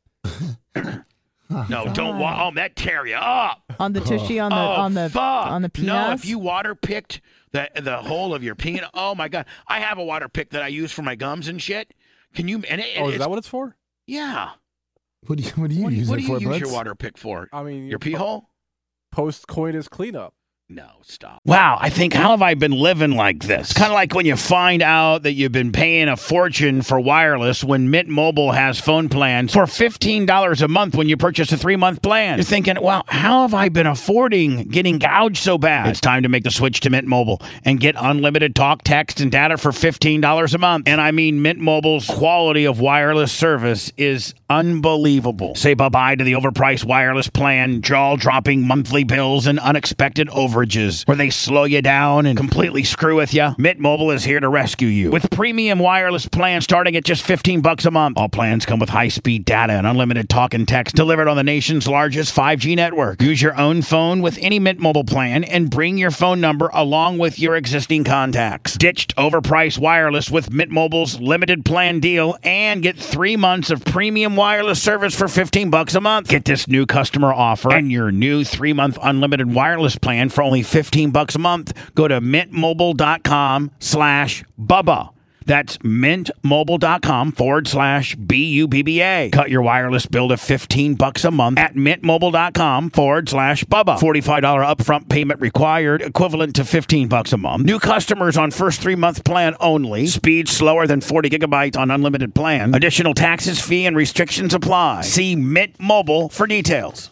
No, don't. Wa- oh, that tear you up. on the tushy on the oh, on the fuck. on the penis. No, if you water picked the the hole of your penis. Oh my god, I have a water pick that I use for my gums and shit. Can you? And it, Oh, is it's- that what it's for? Yeah. What do you, what do you What do you, use what it do you for, use Blitz? your water pick for? I mean, Your pee hole? Post coitus cleanup. No, stop. Wow, I think, how have I been living like this? Kind of like when you find out that you've been paying a fortune for wireless when Mint Mobile has phone plans for fifteen dollars a month when you purchase a three-month plan. You're thinking, wow, how have I been affording getting gouged so bad? It's time to make the switch to Mint Mobile and get unlimited talk, text, and data for fifteen dollars a month. And I mean, Mint Mobile's quality of wireless service is unbelievable. Say bye-bye to the overpriced wireless plan, jaw-dropping monthly bills, and unexpected overages where they slow you down and completely screw with you. Mint Mobile is here to rescue you with premium wireless plans starting at just fifteen bucks a month. All plans come with high-speed data and unlimited talk and text delivered on the nation's largest five G network. Use your own phone with any Mint Mobile plan and bring your phone number along with your existing contacts. Ditched overpriced wireless with Mint Mobile's limited plan deal and get three months of premium wireless service for fifteen bucks a month. Get this new customer offer and your new three-month unlimited wireless plan for only fifteen bucks a month. Go to mintmobile.com slash Bubba. That's mintmobile.com forward slash B U B B A. Cut your wireless bill to fifteen bucks a month at mintmobile.com forward slash Bubba. forty-five dollars upfront payment required, equivalent to fifteen bucks a month. New customers on first three-month plan only. Speed slower than forty gigabytes on unlimited plan. Additional taxes, fee, and restrictions apply. See Mint Mobile for details.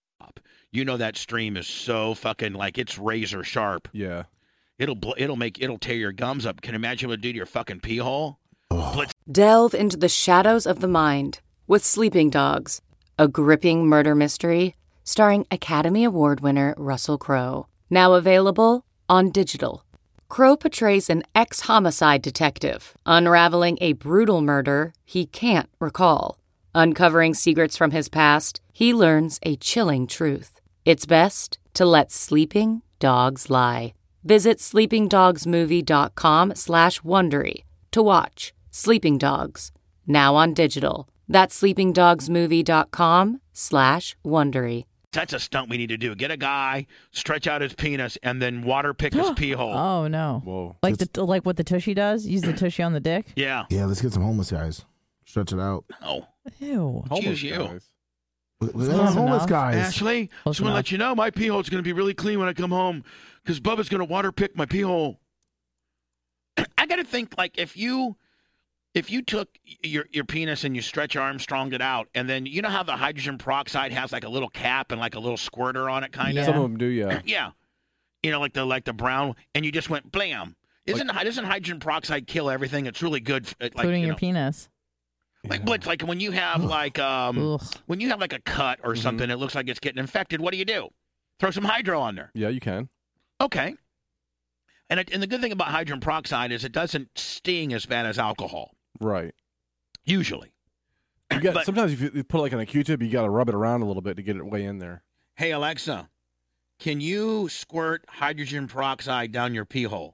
You know that stream is so fucking like it's razor sharp. Yeah. It'll bl- it'll make it'll tear your gums up. Can you imagine what it'd do to your fucking pee hole? Blitz- Delve into the shadows of the mind with Sleeping Dogs, a gripping murder mystery starring Academy Award winner Russell Crowe. Now available on digital. Crowe portrays an ex-homicide detective unraveling a brutal murder he can't recall. Uncovering secrets from his past, he learns a chilling truth. It's best to let sleeping dogs lie. Visit sleepingdogsmovie.com slash Wondery to watch Sleeping Dogs, now on digital. That's sleepingdogsmovie.com slash Wondery. That's a stunt we need to do. Get a guy, stretch out his penis, and then water pick his pee hole. Oh no! Whoa. Like the like what the tushy does? Use the tushy on the dick? Yeah. Yeah, let's get some homeless guys. Stretch it out. Oh. Ew. Choose you. Guys. We're Close homeless enough. guys. Ashley, Close just want to enough. let you know my pee hole's going to be really clean when I come home because Bubba's going to water pick my pee hole. I got to think, like, if you if you took your, your penis and you stretch Armstronged it out, and then you know how the hydrogen peroxide has, like, a little cap and, like, a little squirter on it, kind of? Yeah. Some of them do, yeah. Yeah. You know, like the like the brown, and you just went blam. Isn't doesn't hydrogen peroxide kill everything? It's really good. For, like, Including you your know, penis. like, but like when you have like um Ugh. when you have like a cut or something, it looks like it's getting infected. What do you do? Throw some hydro on there. Yeah, you can. Okay. And it, and the good thing about hydrogen peroxide is it doesn't sting as bad as alcohol. Right. Usually. You got But- sometimes if you you put like on a Q-tip, you got to rub it around a little bit to get it way in there. Hey Alexa, can you squirt hydrogen peroxide down your pee hole?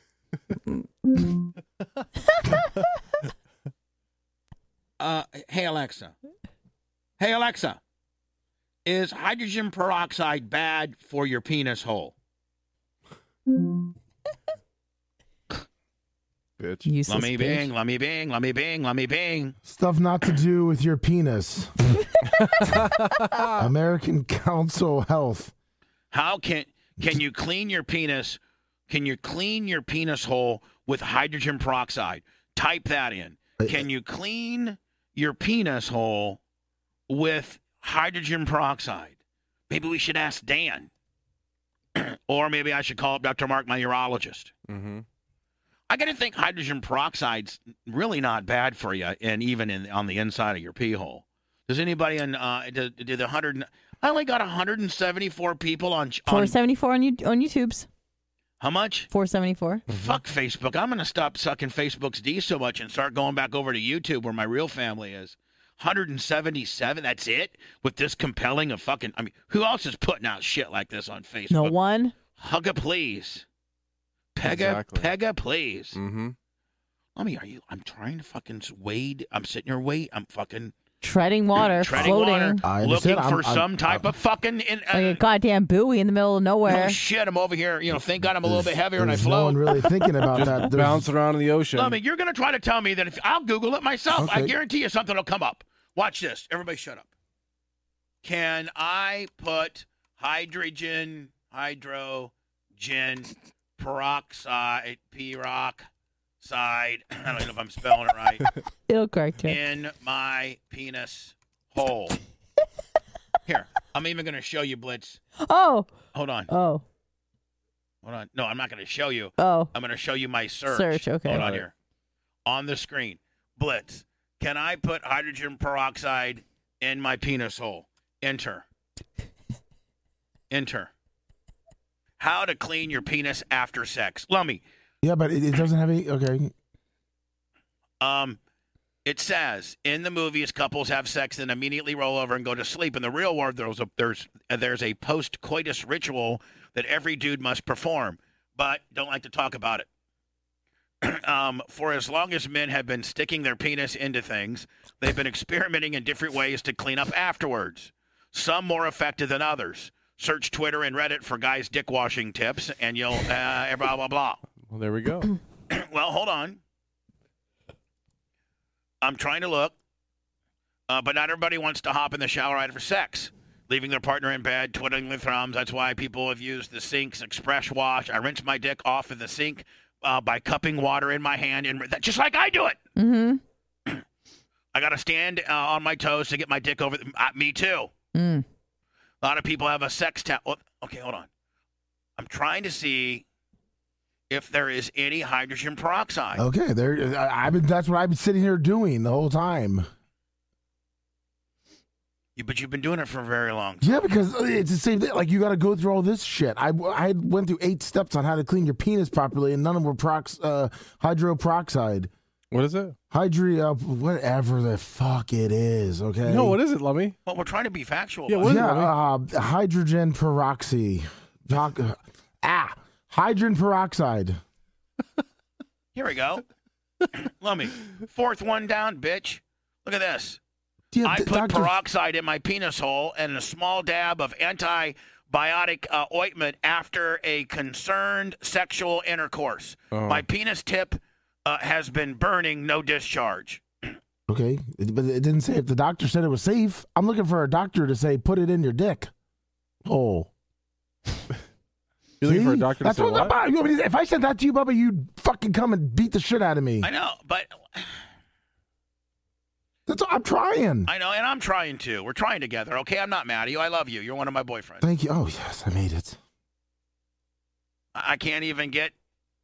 uh, hey Alexa. Hey Alexa, is hydrogen peroxide bad for your penis hole? Bitch. Useless Let me bitch. bing, let me bing, let me bing, let me bing. Stuff not to do with your penis. American Council Health. How can can you clean your penis? Can you clean your penis hole with hydrogen peroxide? Type that in. Can you clean your penis hole with hydrogen peroxide? Maybe we should ask Dan. Or maybe I should call up Doctor Mark, my urologist. Mm-hmm. I got to think hydrogen peroxide's really not bad for you, and even in on the inside of your pee hole. Does anybody in uh did, did the hundred? I only got one hundred seventy-four people on. four on seventy-four on you on YouTube's. how much? four seventy-four. Fuck Facebook. I'm gonna stop sucking Facebook's D so much and start going back over to YouTube where my real family is. one hundred seventy-seven. That's it. With this compelling of fucking. I mean, who else is putting out shit like this on Facebook? No one. Hugga, please. Pega, Exactly. Pega, please. Mm-hmm. I mean, are you? I'm trying to fucking wade. I'm sitting here wait. I'm fucking Treading water. treading floating. water, I looking understand. for I'm- some I'm- type of fucking. In, uh, Like a goddamn buoy in the middle of nowhere. oh shit! I'm over here. You know, thank God I'm a little bit heavier and I There's no float. one really thinking about Just that. There's- bounce around in the ocean. I mean, you're gonna try to tell me that if I'll Google it myself, I Okay. guarantee you something will come up. Watch this. Everybody, shut up. Can I put hydrogen, hydrogen peroxide, peroxide? I don't know if I'm spelling it right. It'll correct you. In my penis hole. Here, I'm even going to show you, Blitz. Oh. Hold on. Oh. Hold on. No, I'm not going to show you. Oh. I'm going to show you my search. Search, okay. Hold on Alright. here. On the screen. Blitz. Can I put hydrogen peroxide in my penis hole? Enter. Enter. How to clean your penis after sex. Lummy. Yeah, but it, it doesn't have any. Okay. Um, it says in the movies, couples have sex, then immediately roll over and go to sleep. In the real world, there's a there's there's a post-coitus ritual that every dude must perform, but don't like to talk about it. um, for as long as men have been sticking their penis into things, they've been experimenting in different ways to clean up afterwards. Some more effective than others. Search Twitter and Reddit for guys' dick washing tips, and you'll uh, blah blah blah. Well, there we go. Well, hold on. I'm trying to look, uh, but not everybody wants to hop in the shower right for sex. Leaving their partner in bed, twiddling their thumbs. That's why people have used the sink's express wash. I rinse my dick off in the sink uh, by cupping water in my hand, and that, just like I do it. Mm-hmm. I got to stand uh, on my toes to get my dick over. The, uh, me too. Mm. A lot of people have a sex towel. Oh, okay, hold on. I'm trying to see if there is any hydrogen peroxide. Okay. There. I, I've been. That's what I've been sitting here doing the whole time. You, but you've been doing it for a very long time. Yeah, because it's the same thing. Like, you got to go through all this shit. I, I went through eight steps on how to clean your penis properly, and none of them were prox, uh, hydroperoxide. What is it? Hydri, uh, whatever the fuck it is, okay? No, what is it, Lummy? Well, we're trying to be factual. Yeah, about what is it. it, Yeah, uh, hydrogen peroxy. Doc, ah, hydrogen peroxide. Here we go. Lummy, fourth one down, bitch. Look at this. Yeah, I the put doctor- peroxide in my penis hole and a small dab of antibiotic uh, ointment after a concerned sexual intercourse. Oh. My penis tip uh, has been burning, no discharge. Okay, it- but it didn't say if the doctor said it was safe. I'm looking for a doctor to say put it in your dick. Oh. You're looking for a See? doctor to That's say what, what? You want me to- if I said that to you, Bubba, you'd fucking come and beat the shit out of me. I know, but That's all, I'm trying. I know, and I'm trying to. We're trying together, okay? I'm not mad at you. I love you. You're one of my boyfriends. Thank you. Oh, yes, I made it. I I can't even get.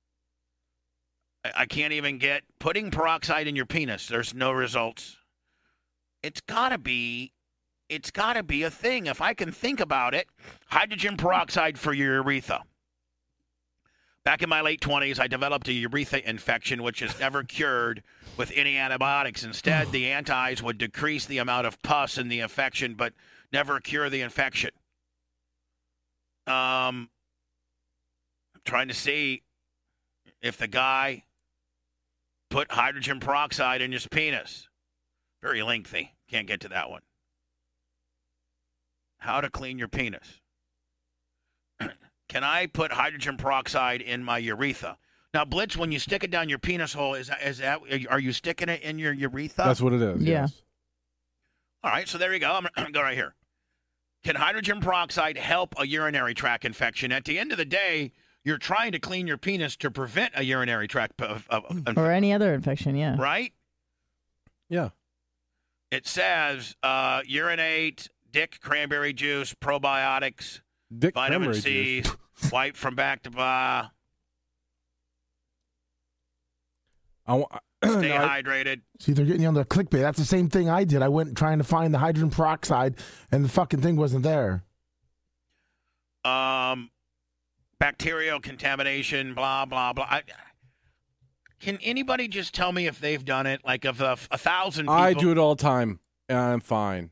I I can't even get putting peroxide in your penis. There's no results. It's gotta be. It's gotta be a thing. If I can think about it, hydrogen peroxide for your urethra. Back in my late twenties, I developed a urethra infection, which is never cured with any antibiotics. Instead, the antis would decrease the amount of pus in the infection, but never cure the infection. Um, I'm trying to see if the guy put hydrogen peroxide in his penis. Very lengthy. Can't get to that one. How to clean your penis. Can I put hydrogen peroxide in my urethra? Now, Blitz, when you stick it down your penis hole, is that, is that are you sticking it in your urethra? That's what it is. Yeah. Yes. All right, so there you go. I'm going to go right here. Can hydrogen peroxide help a urinary tract infection? At the end of the day, you're trying to clean your penis to prevent a urinary tract of, of, of Or any other infection, yeah. right? Yeah. It says uh, urinate, dick cranberry juice, probiotics, Dick vitamin cranberry C, juice. wipe from back to back, I, wa- stay no, I- hydrated. See, they're getting you on the clickbait. That's the same thing I did. I went trying to find the hydrogen peroxide, and the fucking thing wasn't there. Um, bacterial contamination, blah, blah, blah. I, can anybody just tell me if they've done it? Like, of a, a thousand people. I do it all the time, and I'm fine.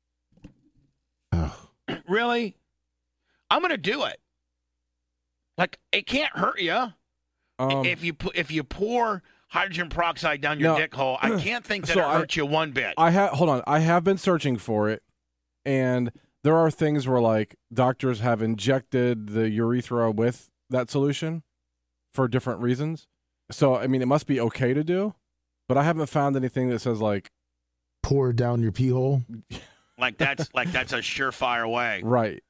Really? I'm going to do it. Like, it can't hurt you. Um, if you pu- if you pour hydrogen peroxide down your No. dick hole, I can't think that So it I- hurts you one bit. I have hold on. I have been searching for it, and there are things where like doctors have injected the urethra with that solution for different reasons. So I mean, it must be okay to do, but I haven't found anything that says like Pour down your pee hole. like that's like that's a surefire way. right.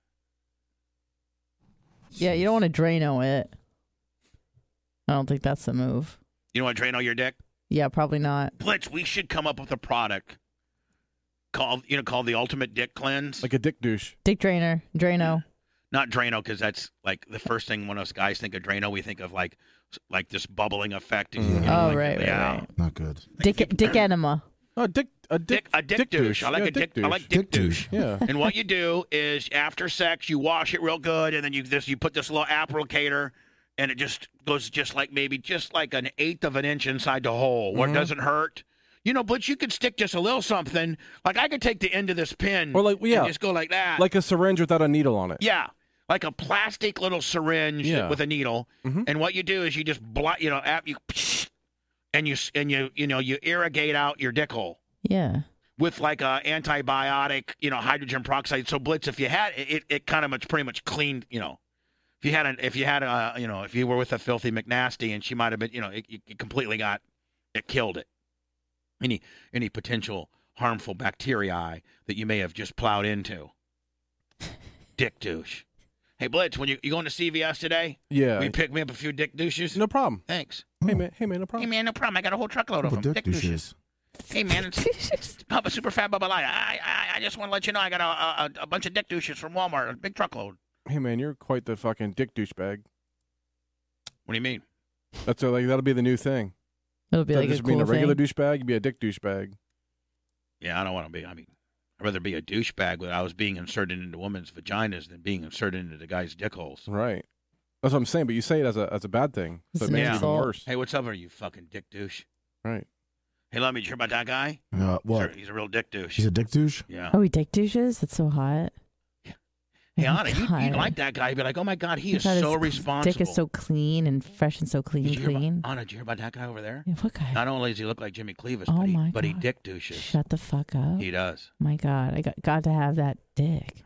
Yeah, you don't want to Drano it. I don't think that's the move. You know what, Drano your dick? Yeah, probably not. Blitz, we should come up with a product called you know called the Ultimate Dick Cleanse. Like a dick douche. Dick drainer, Drano. Not Drano, because that's like the first thing when us guys think of Drano, we think of like like this bubbling effect. You know, Oh, like, right, right, yeah. right. Not good. Dick, dick enema. Oh, dick a dick, Dick, a dick, douche. I like Yeah, a dick. I like dick, Dick douche. douche. Yeah. And what you do is after sex, you wash it real good, and then you this you put this little applicator, and it just goes just like maybe just like an eighth of an inch inside the hole, where Mhm. it doesn't hurt. You know, but you could stick just a little something. Like I could take the end of this pin, Or like yeah, and just go like that. like a syringe without a needle on it. yeah, like a plastic little syringe Yeah. with a needle. Mhm. And what you do is you just bl- you know, ap- you and you and you you know you irrigate out your dick hole Yeah. with like a antibiotic, you know, hydrogen peroxide. So Blitz, if you had it, it kind of much pretty much cleaned, you know, if you had an, if you had a, you know, if you were with a filthy McNasty and she might have been, you know, it, it completely got, it killed it. Any any potential harmful bacteria that you may have just plowed into. Dick douche. Hey Blitz, when you you going to C V S today? Yeah. Will you pick me up a few dick douches? No problem. Thanks. Hey man, hey man, no Hey problem. man, no problem. I got a whole truckload of them. Dick Dick douches. douches. Hey man, it's, it's Papa Super Fat Bubba Light. I, I I just want to let you know I got a, a a bunch of dick douches from Walmart, a big truckload. Hey man, you're quite the fucking dick douchebag. What do you mean? That's a, like that'll be the new thing. It'll be Instead like of a just cool being a regular thing. douchebag, you'd be a dick douchebag. Yeah, I don't want to be. I mean, I'd rather be a douchebag when I was being inserted into women's vaginas than being inserted into the guy's dick holes. Right. That's what I'm saying, but you say it as a as a bad thing. So It's it an makes it even insult. worse. Hey, what's up, are you fucking dick douche? Right. Hey, let me hear about that guy. Uh, He's what? a, he's a real dick douche. He's a dick douche? Yeah. Oh, he dick douches? That's so hot. Hey, Oh, Anna, you God. you like that guy? You'd be like, oh my God, he is God, so his responsible. Dick is so clean and fresh and so clean, Did you hear clean. about, Anna, did you hear about that guy over there? Yeah, what guy? Not only does he look like Jimmy Cleavis, Oh but, he, my but he God. dick douches. Shut the fuck up. He does. My God, I got got to have that dick.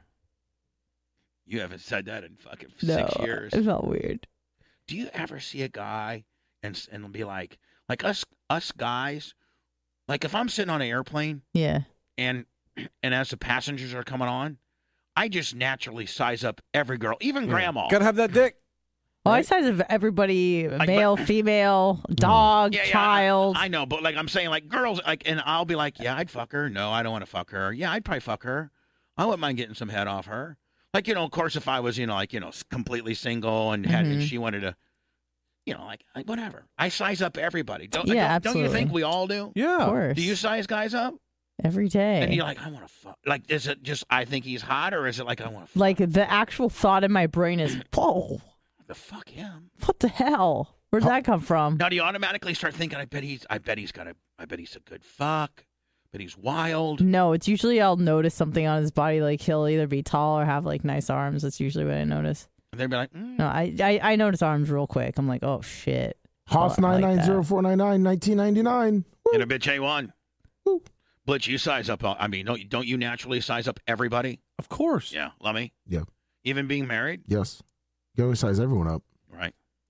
You haven't said that in fucking No, six years. it felt weird. Do you ever see a guy and s- and be like, like us us guys, like if I'm sitting on an airplane Yeah. and and as the passengers are coming on, I just naturally size up every girl, even grandma. Gotta have that dick. Well, I size of everybody: Like, male, but- female, dog, Yeah, yeah, child. I, I know, but like I'm saying, like girls, like, and I'll be like, yeah, I'd fuck her. No, I don't want to fuck her. Yeah, I'd probably fuck her. I wouldn't mind getting some head off her. Like, you know, of course, if I was, you know, like, you know, s- completely single and had, and Mhm. she wanted to, you know, like, like whatever. I size up everybody. Don't, Yeah, don't, don't you think absolutely. we all do? Yeah. Of course. Do you size guys up? Every day. And you're like, I want to fuck. Like, is it just I think he's hot, or is it like I want to fuck? Like the actual thought in my brain is, whoa, the fuck him? what the hell? Where'd that come from? Now, do you automatically start thinking? I bet he's. I bet he's got a. I bet he's a good fuck. But he's wild. No, it's usually I'll notice something on his body, like he'll either be tall or have like nice arms. That's usually what I notice. And they'd be like, mm. No, I, I I notice arms real quick. I'm like, oh shit. Hoss I nine like nine zero four nine nine nineteen ninety nine. In a bitch A one. Blitz, you size up. I mean, don't don't you naturally size up everybody? Of course. Yeah, Lummy. Yeah. Even being married, Yes. You always size everyone up. right?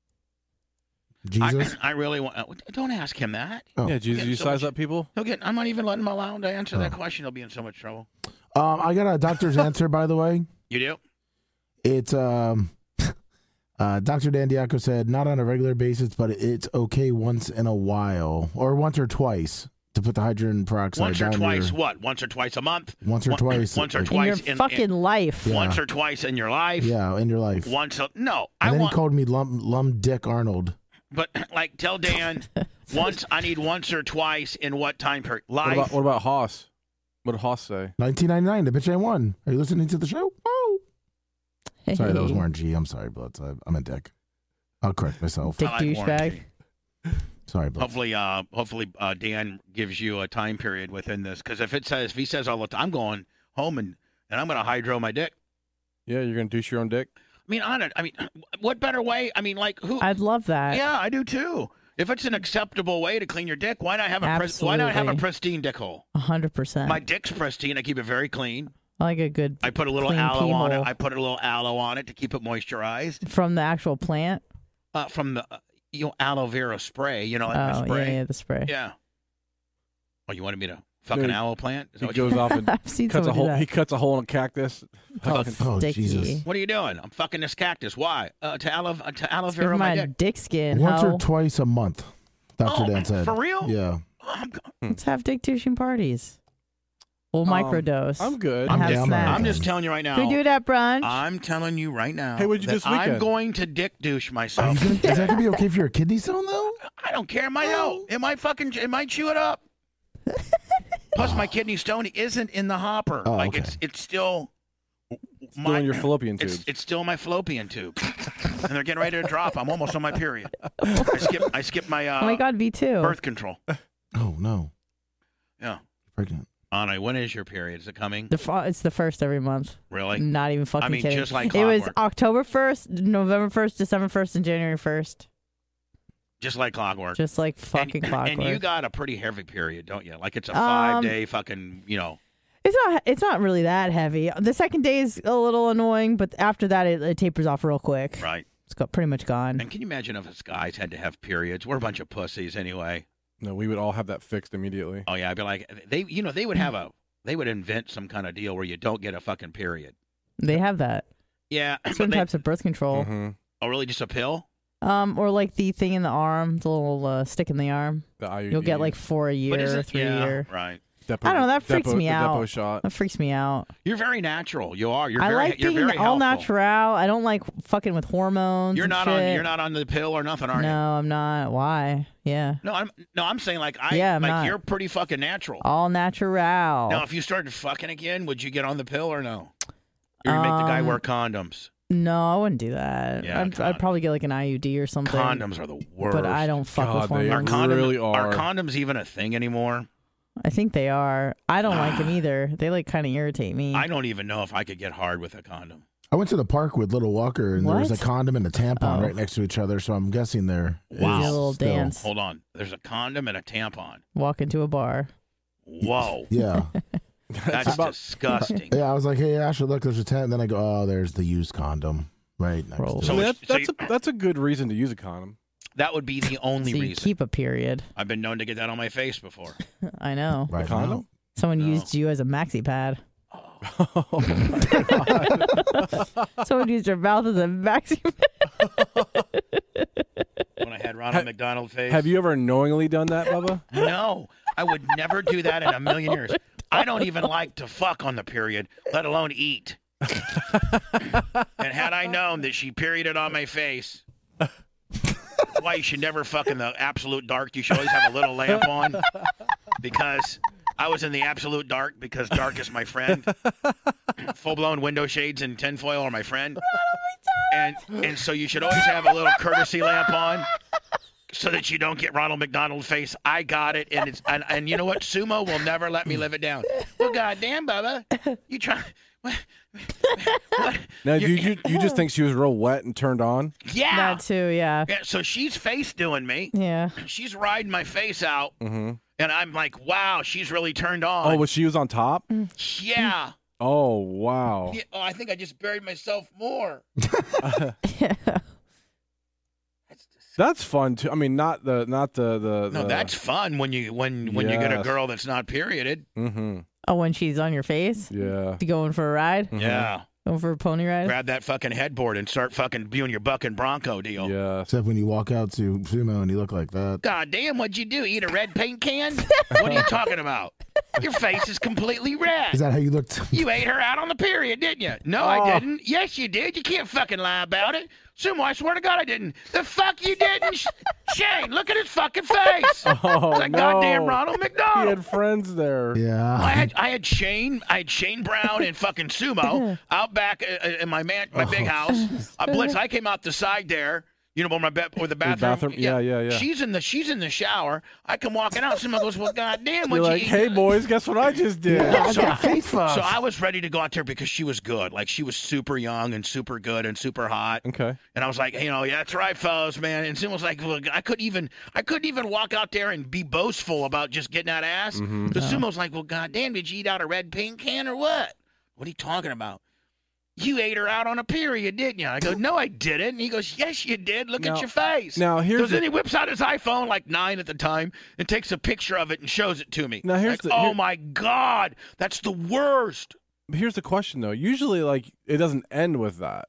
Jesus. I, I really want. uh, Don't ask him that. Oh. Yeah, Jesus, Okay, you so size much- up people? He'll get. I'm not even letting him allow him to answer that Oh. question. He'll be in so much trouble. Um, I got a doctor's answer, by the way. You do? It's um, uh, Doctor Dandiaco said not on a regular basis, but it's okay once in a while or once or twice to put the hydrogen peroxide Once or down twice. your, What? Once or twice a month? once or One- twice. Once or uh, In twice your in, fucking in- life. Yeah. Once or twice in your life. Yeah, in your life. Once. A, no, and I then want. he called me Lum, Lum Dick Arnold. But like, tell Dan once. I need once or twice in what time period? What Life. about, what about Haas? What did Haas say? nineteen ninety-nine, the bitch I won. Are you listening to the show? Oh. Sorry, that was Hey. Warren G. I'm sorry, Blitz. I, I'm a dick. I'll correct myself. Dick I like Warren douchebag. G. Sorry, Blitz. Hopefully, uh, hopefully, uh, Dan gives you a time period within this. Because if it says, if he says all the time, I'm going home and, and I'm going to hydro my dick. Yeah, you're going to douche your own dick? I mean, on it. I mean, what better way? I mean, like who? I'd love that. yeah, I do too. If it's an acceptable way to clean your dick, why not have a pres- why not have a Absolutely. pristine dick hole? A hundred percent. My dick's pristine. I keep it very clean. I like a good I put a little clean aloe pee on it. hole. I put a little aloe on it to keep it moisturized. from the actual plant. Uh, from the uh, you know aloe vera spray. You know, like the Oh spray. yeah, yeah, the spray. Yeah. Oh, you wanted me to fuck Dude, an aloe plant? Is that He what you- goes off and I've seen cuts a someone do hole. that. He cuts a hole in a cactus. Oh, Oh, sticky. Jesus. What are you doing? I'm fucking this cactus. Why? Uh, to aloe uh, to aloe Give vera my my dick. dick skin. Once ho. or twice a month, Doctor Oh, Dan said. for real? Yeah. I'm, Let's have dick douching parties. We'll Um, microdose. I'm good. and I'm have down, snacks. man. I'm just telling you right now. Can we do it at brunch? I'm telling you right now. Hey, what'd you do that this weekend? I'm going to dick douche Are you myself. gonna, is that gonna be okay for your kidney stone though? I don't care. It might help. It might fucking. It might chew it up. Plus, my kidney stone isn't in the hopper. Oh, like okay. it's it's still. Still in your fallopian It's, tube. it's still my fallopian tube, and they're getting ready to drop. I'm almost on my period. I skip. I skipped my uh, oh my god, me too. birth control. Oh no. Yeah, Pregnant. Anna, when is your period? Is it coming? The fir- it's the first every month. Really? Not even fucking I mean, kidding. just like it was clockwork. October first, November first, December first, and January first. Just like clockwork. Just like fucking and, clockwork. And you got a pretty heavy period, don't you? Like it's a Um, five day fucking, you know. It's not. It's not really that heavy. The second day is a little annoying, but after that, it, it tapers off real quick. Right. It's got pretty much gone. And can you imagine if us guys had to have periods? We're a bunch of pussies anyway. No, we would all have that fixed immediately. Oh yeah, I'd be like, they, you know, they would have a, they would invent some kind of deal where you don't get a fucking period. They have that. Yeah. but Certain they- types of birth control. Mm-hmm. Oh, really? Just a pill? Um, or like the thing in the arm, the little uh, stick in the arm. The I U D. You'll get like four a But is year, it- three yeah, a year. right. Depo, I don't know, that freaks depo, me the out. Depo shot. That freaks me out. You're very natural. You are. You're I very. like you're being very all helpful. natural. I don't like fucking with hormones. You're and not shit. on. You're not on the pill or nothing, are No, you? I'm not. Why? Yeah. No, I'm. No, I'm saying like I. Yeah, I'm like not. you're pretty fucking natural. All natural. Now, if you started fucking again, would you get on the pill or no? Or you make the guy Um, wear condoms? No, I wouldn't do that. Yeah, I'd, condoms. I'd probably get like an I U D or something. Condoms are the worst. But I don't fuck with God, they Are hormones. condoms, really are. condoms even a thing anymore? I think they are. I don't like them either. They like kind of irritate me. I don't even know if I could get hard with a condom. I went to the park with Little Walker, and there was a What? condom and a tampon Oh. right next to each other, so I'm guessing there is Wow. Did a little still- dance. Hold on. There's a condom and a tampon. Walk into a bar. Whoa. Yeah. That's disgusting. Yeah, I was like, hey, Ashley, look, there's a tent. And then I go, oh, there's the used condom right next Roll. to So it. I mean, it's- that, so that's you- a that's a good reason to use a condom. That would be the only So you reason. keep a period. I've been known to get that on my face before. I know. Right A condom? now. Someone No. used you as a maxi pad. Oh my God. Someone used your mouth as a maxi pad. When I had Ronald Ha- McDonald face. Have you ever knowingly done that, Bubba? No, I would never do that in a million years. I don't even like to fuck on the period, let alone eat. And had I known that she perioded on my face, that's why you should never fuck in the absolute dark. You should always have a little lamp on, because I was in the absolute dark because dark is my friend. Full-blown window shades and tinfoil are my friend. And and so you should always have a little courtesy lamp on, so that you don't get Ronald McDonald face. I got it, and it's and, and you know what? Sumo will never let me live it down. Well, goddamn, Bubba, you try. What? what? Now, You- you, you you just think she was real wet and turned on? Yeah. That too, yeah. Yeah. So she's face doing me. Yeah. She's riding my face out, Mm-hmm. and I'm like, wow, she's really turned on. Oh, was she was on top? yeah. Oh, wow. Yeah, oh, I think I just buried myself more. Yeah. That's dis- That's fun too. I mean, not the not the the. no, the, that's fun when you when when you get a Yes. girl that's not perioded. Mm-hmm. Oh, when she's on your face? Yeah. You going for a ride? Mhm. Yeah. Going for a pony ride? Grab that fucking headboard and start fucking doing your buck and bronco deal. Yeah. Except when you walk out to Sumo and you look like that. God damn, what'd you do? Eat a red paint can? What are you talking about? Your face is completely Is red. that how you looked? You ate her out on the period, didn't you? No, Oh. I didn't. Yes, you did. You can't fucking lie about it. Sumo, I swear to God, I didn't. The fuck you didn't? Sh- Shane, look at his fucking face. Oh It's like no. goddamn Ronald He McDonald. had friends there. Yeah. I had I had Shane I had Shane Brown and fucking Sumo out back uh, in my man my big house. Uh, Blitz, I came out the side there. You know where my be- where the bathroom? bathroom? Yeah, yeah, yeah. She's in the she's in the shower. I come walking out. Sumo goes, well, goddamn, You're what like, you hey eat?" boys, guess what I just did? I So- got face fucked. So I was ready to go out there because she was good. Like she was super young and super good and super hot. Okay. And I was like, you know, yeah, that's right, fellas, man. And Sumo was like, look, I couldn't even, I couldn't even walk out there and be boastful about just getting that ass. Mhm. The Sumo's like, well, goddamn, did you eat out a red paint can or what? What are you talking about? You ate her out on a period, didn't you? I go, no, I didn't. And he goes, yes, you did. Look Now- at your face. Now here's Goes, the, then he whips out his iPhone, like nine at the time, and takes a picture of it and shows it to me. Now, here's Like, the- oh here- my God, that's the worst. here's the question though. Usually, like, it doesn't end with that.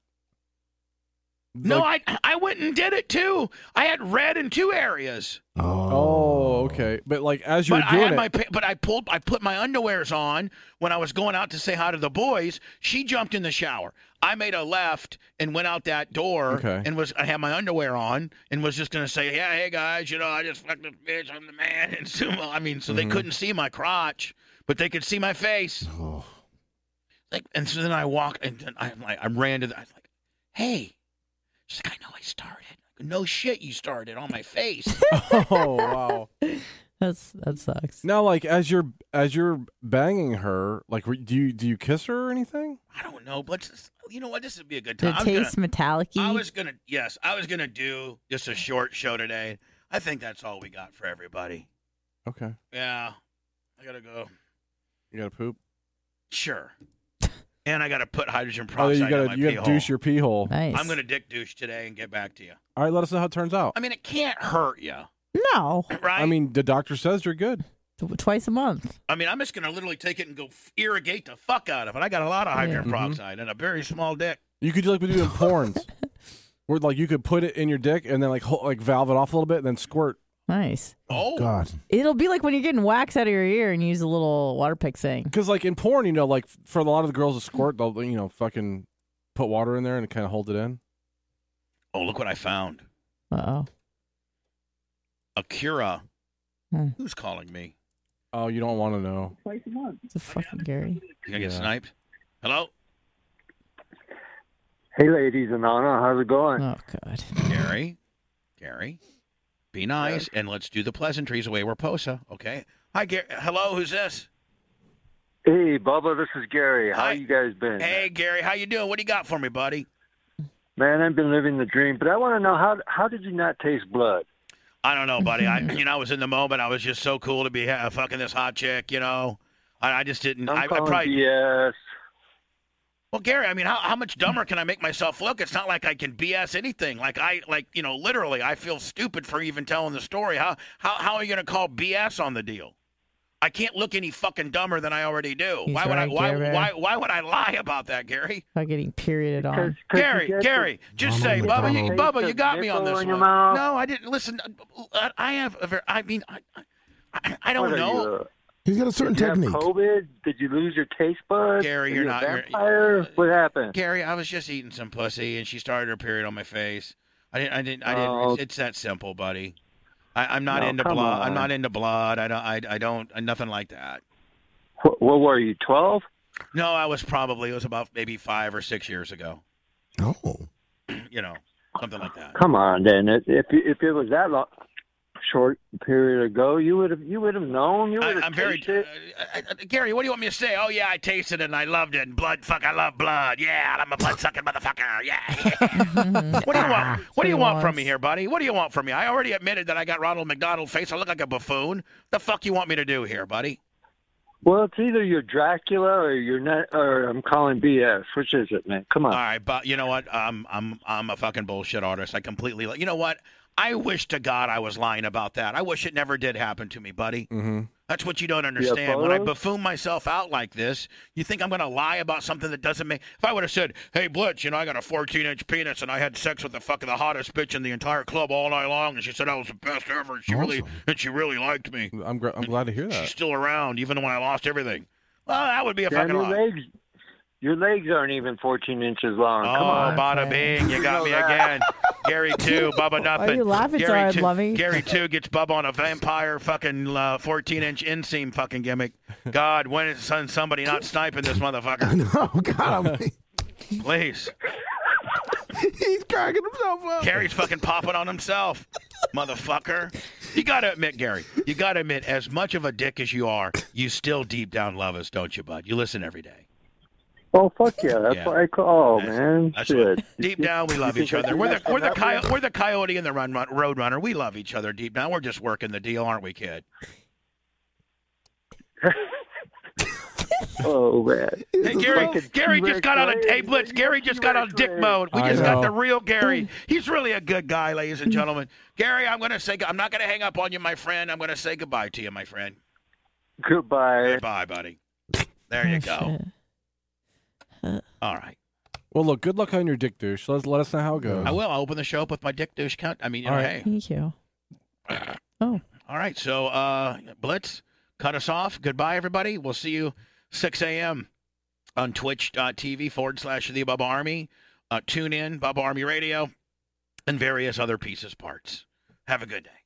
No, Like- I I went and did it too. I had red in two areas. Oh, okay. But like, as you're But I doing had it, my pa- but I pulled I put my underwears on when I was going out to say hi to the boys. She jumped in the shower. I made a left and went out that door Okay. and was I had my underwear on and was just gonna say, yeah, hey guys, you know, I just fucked this bitch, I'm the man and Sumo. I mean, so they Mhm. couldn't see my crotch, but they could see my face. Oh. Like, and so then I walk and then I like I ran to the I was like, hey. She's like, I know I started. I go, no shit, you started on my face. oh wow. That's that sucks. Now, like, as you're as you're banging her, like, re- do you do you kiss her or anything? I don't know, but just- you know what? This would be a good Did time. it I was taste gonna, metallic-y? I was gonna, yes, I was gonna do just a short show today. I think that's all we got for everybody. Okay. Yeah, I gotta go. You gotta poop. Sure. And I gotta put hydrogen Oh, peroxide you in gotta my you pee gotta douche hole. your pee hole. Nice. I'm gonna dick douche today and get back to you. All right, let us know how it turns out. I mean, it can't hurt you, No. right? I mean, the doctor says you're good. T- Twice a month. I mean, I'm just gonna literally take it and go f- irrigate the fuck out of it. I got a lot of hydrogen Yeah. peroxide and a very small dick. You could do like we do in porns, where like you could put it in your dick and then like hold, like valve it off a little bit and then squirt. Nice. Oh, God. It'll be like when you're getting wax out of your ear and you use a little water pick thing. Because like in porn, you know, like for a lot of the girls to squirt, they'll you know fucking put water in there and kind of hold it in. oh, look what I found. Uh-oh. Akira. Hmm. Who's calling me? Oh, you don't want to know. It's a fucking Gary. You gonna get Yeah. sniped? Hello, Hey, ladies and Anna, how's it going? Oh, God. Gary. Gary, be nice and let's do the pleasantries away. We're Posa, okay? Hi, Gary. Hello, who's this? Hey, Bubba, this is Gary. How Hi. you guys been? Hey, Gary, how you doing? What do you got for me, buddy? Man, I've been living the dream, but I want to know how how did you not taste blood? I don't know, buddy. I, you know, I was in the moment. I was just so cool to be uh, fucking this hot chick. You know, I, I just didn't. I'm I, I calling probably. B S. Well, Gary, I mean, how how much dumber can I make myself look? It's not like I can B S anything. Like I, like you know, literally, I feel stupid for even telling the story. How how how are you going to call B S on the deal? I can't look any fucking dumber than I already do. He's why would right, I? Why, Gary. why why would I lie about that, Gary? By getting perioded on. Cause, cause Gary, you get Gary, just say, Ronald Bubba, you, McDonald. Bubba, you got me on Nipple this in one. your mouth? No, I didn't listen. I, I have a very. I mean, I, I, I the- don't what are know. You, uh, He's got a certain did you have technique. COVID? Did you lose your taste buds? Gary, Are you're you not- A you're- vampire? What happened? Gary, I was just eating some pussy, and she started her period on my face. I didn't. I didn't. I didn't. Oh. It's, it's that simple, buddy. I, I'm not No, into come blood. on. I'm not into blood. I don't. I, I don't. Nothing like that. What, what were you, twelve? No, I was probably. It was about maybe five or six years ago. Oh. You know, something like that. Come on, then. If if if it was that long, short period ago, you would have you would have known. You I, would have I'm very. tasted. Uh, I, I, Gary, what do you want me to say? Oh yeah, I tasted it and I loved it. And blood, fuck, I love blood. Yeah, I'm a blood sucking motherfucker. Yeah. What do you want? What do you want from me here, buddy? What do you want from me? I already admitted that I got Ronald McDonald face. I look like a buffoon. The fuck you want me to do here, buddy? Well, it's either you're Dracula or you're not, or I'm calling B S. Which is it, man? Come on. All right, but you know what? I'm I'm I'm a fucking bullshit artist. I completely. You know what? I wish to God I was lying about that. I wish it never did happen to me, buddy. Mm-hmm. That's what you don't understand. When I photos? buffoon myself out like this, you think I'm going to lie about something that doesn't make... If I would have said, hey, Blitz, you know, I got a fourteen-inch penis and I had sex with the fucking the hottest bitch in the entire club all night long, and she said I was the best ever, and she really Awesome. and she really liked me. I'm gra- I'm glad to hear She's that. still around, even when I lost everything. Well, that would be a Damn, fucking your lie. legs, your legs aren't even fourteen inches long. Come Oh, on. bada bing, you got me again. Gary two, Bubba nothing. Why are you laughing so Gary hard, two, Lovey? Gary two gets Bubba on a vampire fucking uh, fourteen-inch inseam fucking gimmick. God, when is son- somebody not sniping this motherfucker? Oh God, I'm, Please. he's cracking himself up. Gary's fucking popping on himself, motherfucker. You gotta admit, Gary, you gotta admit, as much of a dick as you are, you still deep down love us, don't you, bud? You listen every day. Oh fuck yeah, that's Yeah. what I call. Oh That's- man, That's shit. what, deep down, we love You each think I other. do We're that the we're the for coyote, nothing? we're the coyote and the run, run road runner. We love each other deep down. We're just working the deal, aren't we, kid? Oh man. Hey, Gary, Fucking Gary just T-Rex got on a Ray. hey Blitz. Gary just got on T-Rex dick Ray. mode. We I just got know. the real Gary. He's really a good guy, ladies and gentlemen. Gary, I'm gonna say I'm not gonna hang up on you, my friend. I'm gonna say goodbye to you, my friend. Goodbye. Goodbye, buddy. There you go. All right. Well, look, good luck on your dick douche. Let, let us know how it goes. I will. I'll open the show up with my dick douche count. I mean, you know, All right. hey. Thank you. Oh. All right. So, uh, Blitz, cut us off. Goodbye, everybody. We'll see you six a.m. on twitch.tv forward slash the Bubba Army. Uh, tune in, Bubba Army Radio, and various other pieces, parts. Have a good day.